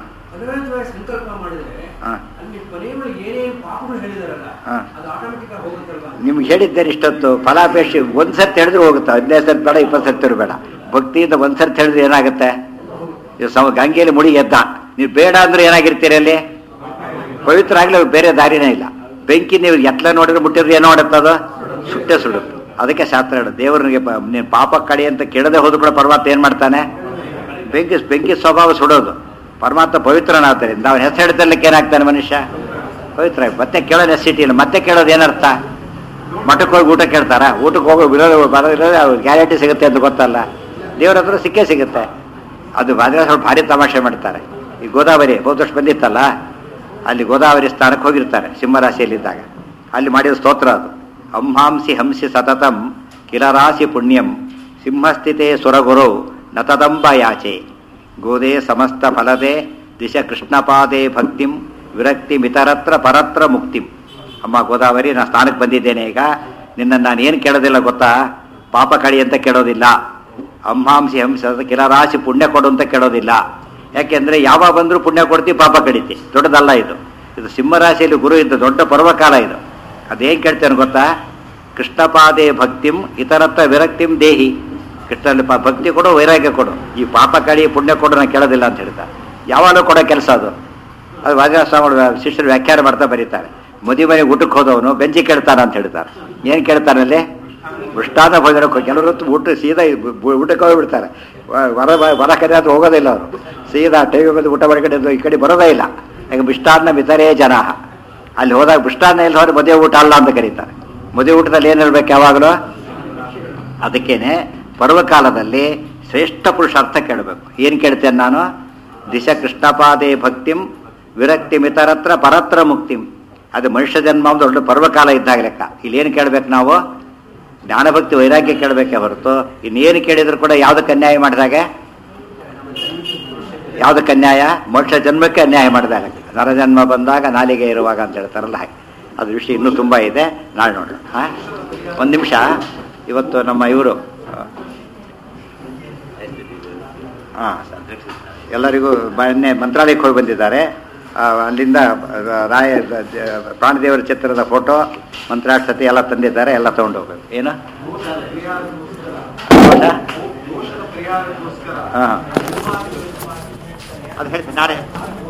ನಿಮ್ಗೆ ಹೇಳಿದ್ದೇನೆ ಇಷ್ಟೊತ್ತು. ಫಲಾಪೇಕ್ಷೆ ಒಂದು ಸರ್ತಿ ಹೇಳಿದ್ರು ಹೋಗುತ್ತೆ, ಹದಿನೈದು ಸರ್ತಿ ಬೇಡ, ಇಪ್ಪತ್ತು ಸರ್ತಿ ಬೇಡ. ಭಕ್ತಿಯಿಂದ ಒಂದು ಸರ್ತಿ ಹೇಳಿದ್ರೆ ಏನಾಗುತ್ತೆ? ಸಮ ಗಂಗೆಯಲ್ಲಿ ಮುಡಿ ಎದ್ದ, ನೀವು ಬೇಡ ಅಂದ್ರೆ ಏನಾಗಿರ್ತೀರಿ? ಅಲ್ಲಿ ಪವಿತ್ರ ಆಗಲಿ, ಬೇರೆ ದಾರಿನೇ ಇಲ್ಲ. ಬೆಂಕಿ ನೀವು ಎತ್ಲ ನೋಡಿದ್ರೆ ಮುಟ್ಟಿದ್ರೆ ಏನೋ ಮಾಡುತ್ತದು? ಸುಟ್ಟೆ ಸುಡುತ್ತೆ. ಅದಕ್ಕೆ ಶಾಸ್ತ್ರ ಹೇಳೋದು, ದೇವರಿಗೆ ನೀನು ಪಾಪ ಕಡಿ ಅಂತ ಕೇಳದೆ ಹೋದ್ರು ಕೂಡ ಪರಮಾತ್ಮ ಏನು ಮಾಡ್ತಾನೆ? ಬೆಂಕಿ ಬೆಂಕಿ ಸ್ವಭಾವ ಸುಡೋದು. ಪರಮಾತ್ಮ ಪವಿತ್ರನಾದ್ದರಿಂದ ಅವನ ಹೆಸರು ಹಿಡಿದಲ್ಲಕ್ಕೆ ಏನಾಗ್ತಾನೆ ಮನುಷ್ಯ? ಪವಿತ್ರ. ಮತ್ತೆ ಕೇಳೋ ನೆಸಿಟಿ ಇಲ್ಲ. ಮತ್ತೆ ಕೇಳೋದು ಏನರ್ಥ? ಮಠಕ್ಕೆ ಹೋಗಿ ಊಟ ಕೇಳ್ತಾರ? ಊಟಕ್ಕೆ ಹೋಗೋ ವಿರೋಧ ಬರೋದಿರೋದೇ ಅವ್ರು ಗ್ಯಾರಂಟಿ ಸಿಗುತ್ತೆ ಅಂತ ಗೊತ್ತಲ್ಲ. ದೇವ್ರ ಹತ್ರ ಸಿಕ್ಕೇ ಸಿಗುತ್ತೆ. ಅದು ಬಾದ್ರೆ ಸ್ವಲ್ಪ ಭಾರಿ ತಮಾಷೆ ಮಾಡ್ತಾರೆ. ಈ ಗೋದಾವರಿ ಹೋದ ವರ್ಷ ಬಂದಿತ್ತಲ್ಲ, ಅಲ್ಲಿ ಗೋದಾವರಿ ಸ್ಥಾನಕ್ಕೆ ಹೋಗಿರ್ತಾರೆ ಸಿಂಹರಾಶಿಯಲ್ಲಿದ್ದಾಗ. ಅಲ್ಲಿ ಮಾಡಿದ ಸ್ತೋತ್ರ ಅದು. ಅಂಹಾಂಸಿ ಹಂಸಿ ಸತತಂ ಕಿಲರಾಶಿ ಪುಣ್ಯಂ ಸಿಂಹಸ್ಥಿತೇ ಸುರಗುರು ನತದಂಬ ಯಾಚೆ ಗೋದೇ ಸಮಸ್ತ ಫಲದೆ ದಿಶ ಕೃಷ್ಣಪಾದೇ ಭಕ್ತಿಂ ವಿರಕ್ತಿ ಮಿತರತ್ರ ಪರತ್ರ ಮುಕ್ತಿಂ. ಅಮ್ಮ ಗೋದಾವರಿ, ನಾನು ಸ್ಥಾನಕ್ಕೆ ಬಂದಿದ್ದೇನೆ ಈಗ. ನಿನ್ನನ್ನು ನಾನು ಏನು ಕೇಳೋದಿಲ್ಲ ಗೊತ್ತಾ? ಪಾಪ ಕಳಿ ಅಂತ ಕೇಳೋದಿಲ್ಲ. ಅಂಹಾಂಸಿ ಹಂಸ ಕಿಲರಾಶಿ ಪುಣ್ಯ ಕೊಡು ಅಂತ ಕೇಳೋದಿಲ್ಲ. ಯಾಕೆಂದರೆ ಯಾವಾಗ ಬಂದರೂ ಪುಣ್ಯ ಕೊಡ್ತೀವಿ, ಪಾಪ ಕಡಿತಿ. ದೊಡ್ಡದಲ್ಲ ಇದು. ಇದು ಸಿಂಹರಾಶಿಯಲ್ಲಿ ಗುರು ಇದ್ದ ದೊಡ್ಡ ಪರ್ವಕಾಲ ಇದು. ಅದೇನು ಕೇಳ್ತೇನೆ ಗೊತ್ತಾ? ಕೃಷ್ಣಪಾದೇ ಭಕ್ತಿಂ ಇತರತ್ರ ವಿರಕ್ತಿಂ ದೇಹಿ. ಕೃಷ್ಣಲ್ಲಿ ಪಾ ಭಕ್ತಿ ಕೊಡು, ವೈರಾಗ್ಯ ಕೊಡು. ಈ ಪಾಪ ಕಳಿ ಪುಣ್ಯ ಕೊಡು ನಾನು ಕೇಳೋದಿಲ್ಲ ಅಂತ ಹೇಳ್ತಾರೆ. ಯಾವಾಗಲೂ ಕೊಡೋ ಕೆಲಸ ಅದು. ಅದು ವಾದಿರಾಜ ಸ್ವಾಮಿಗಳು ಶಿಷ್ಯರು ವ್ಯಾಖ್ಯಾನ ಮಾಡ್ತಾ ಬರೀತಾರೆ. ಮದುವೆ ಮನೆಗೆ ಊಟಕ್ಕೆ ಹೋದವನು ಬೆಂಚಿ ಕೇಳ್ತಾನ ಅಂತ ಹೇಳ್ತಾರೆ. ಏನು ಕೇಳ್ತಾರಲ್ಲಿ? ಮೃಷ್ಟಾನ್ನ ಭೋಜನ. ಕೆಲವರು ಊಟ ಸೀದಾ ಊಟಕ್ಕೆ ಹೋಗ್ಬಿಡ್ತಾರೆ. ವರ ವರ ಕರೆ ಅದು ಹೋಗೋದಿಲ್ಲ ಅವರು. ಸೀದಾ ಟೈಮ್ ಹೋಗೋದು ಊಟ ಮಾಡ್ಕೊಂಡು ಈ ಕಡೆ ಬರೋದೇ ಇಲ್ಲ. ಈಗ ಮೃಷ್ಟಾನ್ನ ಮಿತರೇ ಜನ. ಅಲ್ಲಿ ಹೋದಾಗ ಮೃಷ್ಟಾನ್ನ ಎಲ್ಲಿ ಹೋದ್ರೆ ಮದುವೆ ಊಟ ಅಲ್ಲ ಅಂತ ಕರೀತಾರೆ. ಮದುವೆ ಊಟದಲ್ಲಿ ಏನು ಹೇಳ್ಬೇಕು ಯಾವಾಗಲೂ? ಅದಕ್ಕೇನೆ ಪರ್ವಕಾಲದಲ್ಲಿ ಶ್ರೇಷ್ಠ ಪುರುಷಾರ್ಥ ಕೇಳಬೇಕು. ಏನು ಕೇಳ್ತೇನೆ ನಾನು? ದಿಶ ಕೃಷ್ಣಪಾದೇ ಭಕ್ತಿಂ ವಿರಕ್ತಿ ಮಿತರತ್ರ ಪರತ್ರ ಮುಕ್ತಿಂ. ಅದು ಮನುಷ್ಯ ಜನ್ಮ ಒಂದು ದೊಡ್ಡ ಪರ್ವಕಾಲ ಇದ್ದಾಗ ಲೆಕ್ಕ. ಇಲ್ಲಿ ಏನು ಕೇಳಬೇಕು ನಾವು? ಜ್ಞಾನಭಕ್ತಿ ವೈರಾಗ್ಯ ಕೇಳಬೇಕೇ ಹೊರತು ಇನ್ನೇನು ಕೇಳಿದ್ರು ಕೂಡ ಯಾವುದಕ್ಕೆ ಅನ್ಯಾಯ ಮಾಡಿದಾಗೆ? ಯಾವುದಕ್ಕೆ ಅನ್ಯಾಯ? ಮೋಕ್ಷ ಜನ್ಮಕ್ಕೆ ಅನ್ಯಾಯ ಮಾಡಿದಾಗ. ನರಜನ್ಮ ಬಂದಾಗ ನಾಲಿಗೆ ಇರುವಾಗ ಅಂತ ಹೇಳ್ತಾರಲ್ಲ ಹಾಗೆ. ಅದು ವಿಷಯ ಇನ್ನೂ ತುಂಬ ಇದೆ, ನಾಳೆ ನೋಡೋಣ. ಹಾಂ, ಒಂದು ನಿಮಿಷ. ಇವತ್ತು ನಮ್ಮ ಇವರು ಹಾಂ ಎಲ್ಲರಿಗೂ ಮೊನ್ನೆ ಮಂತ್ರಾಲಯಕ್ಕೆ ಹೋಗಿ ಬಂದಿದ್ದಾರೆ. ಅಲ್ಲಿಂದ ರಾಯ ಪ್ರಾಣದೇವರ ಚಿತ್ರದ ಫೋಟೋ, ಮಂತ್ರಾಕ್ಷತೆ ಎಲ್ಲ ತಂದಿದ್ದಾರೆ. ಎಲ್ಲ ತೊಗೊಂಡು ಹೋಗ್ಬೇಕು. ಏನು ಹಾಂ ಅದು ಹೇಳ್ತೀನಿ ನಾಳೆ.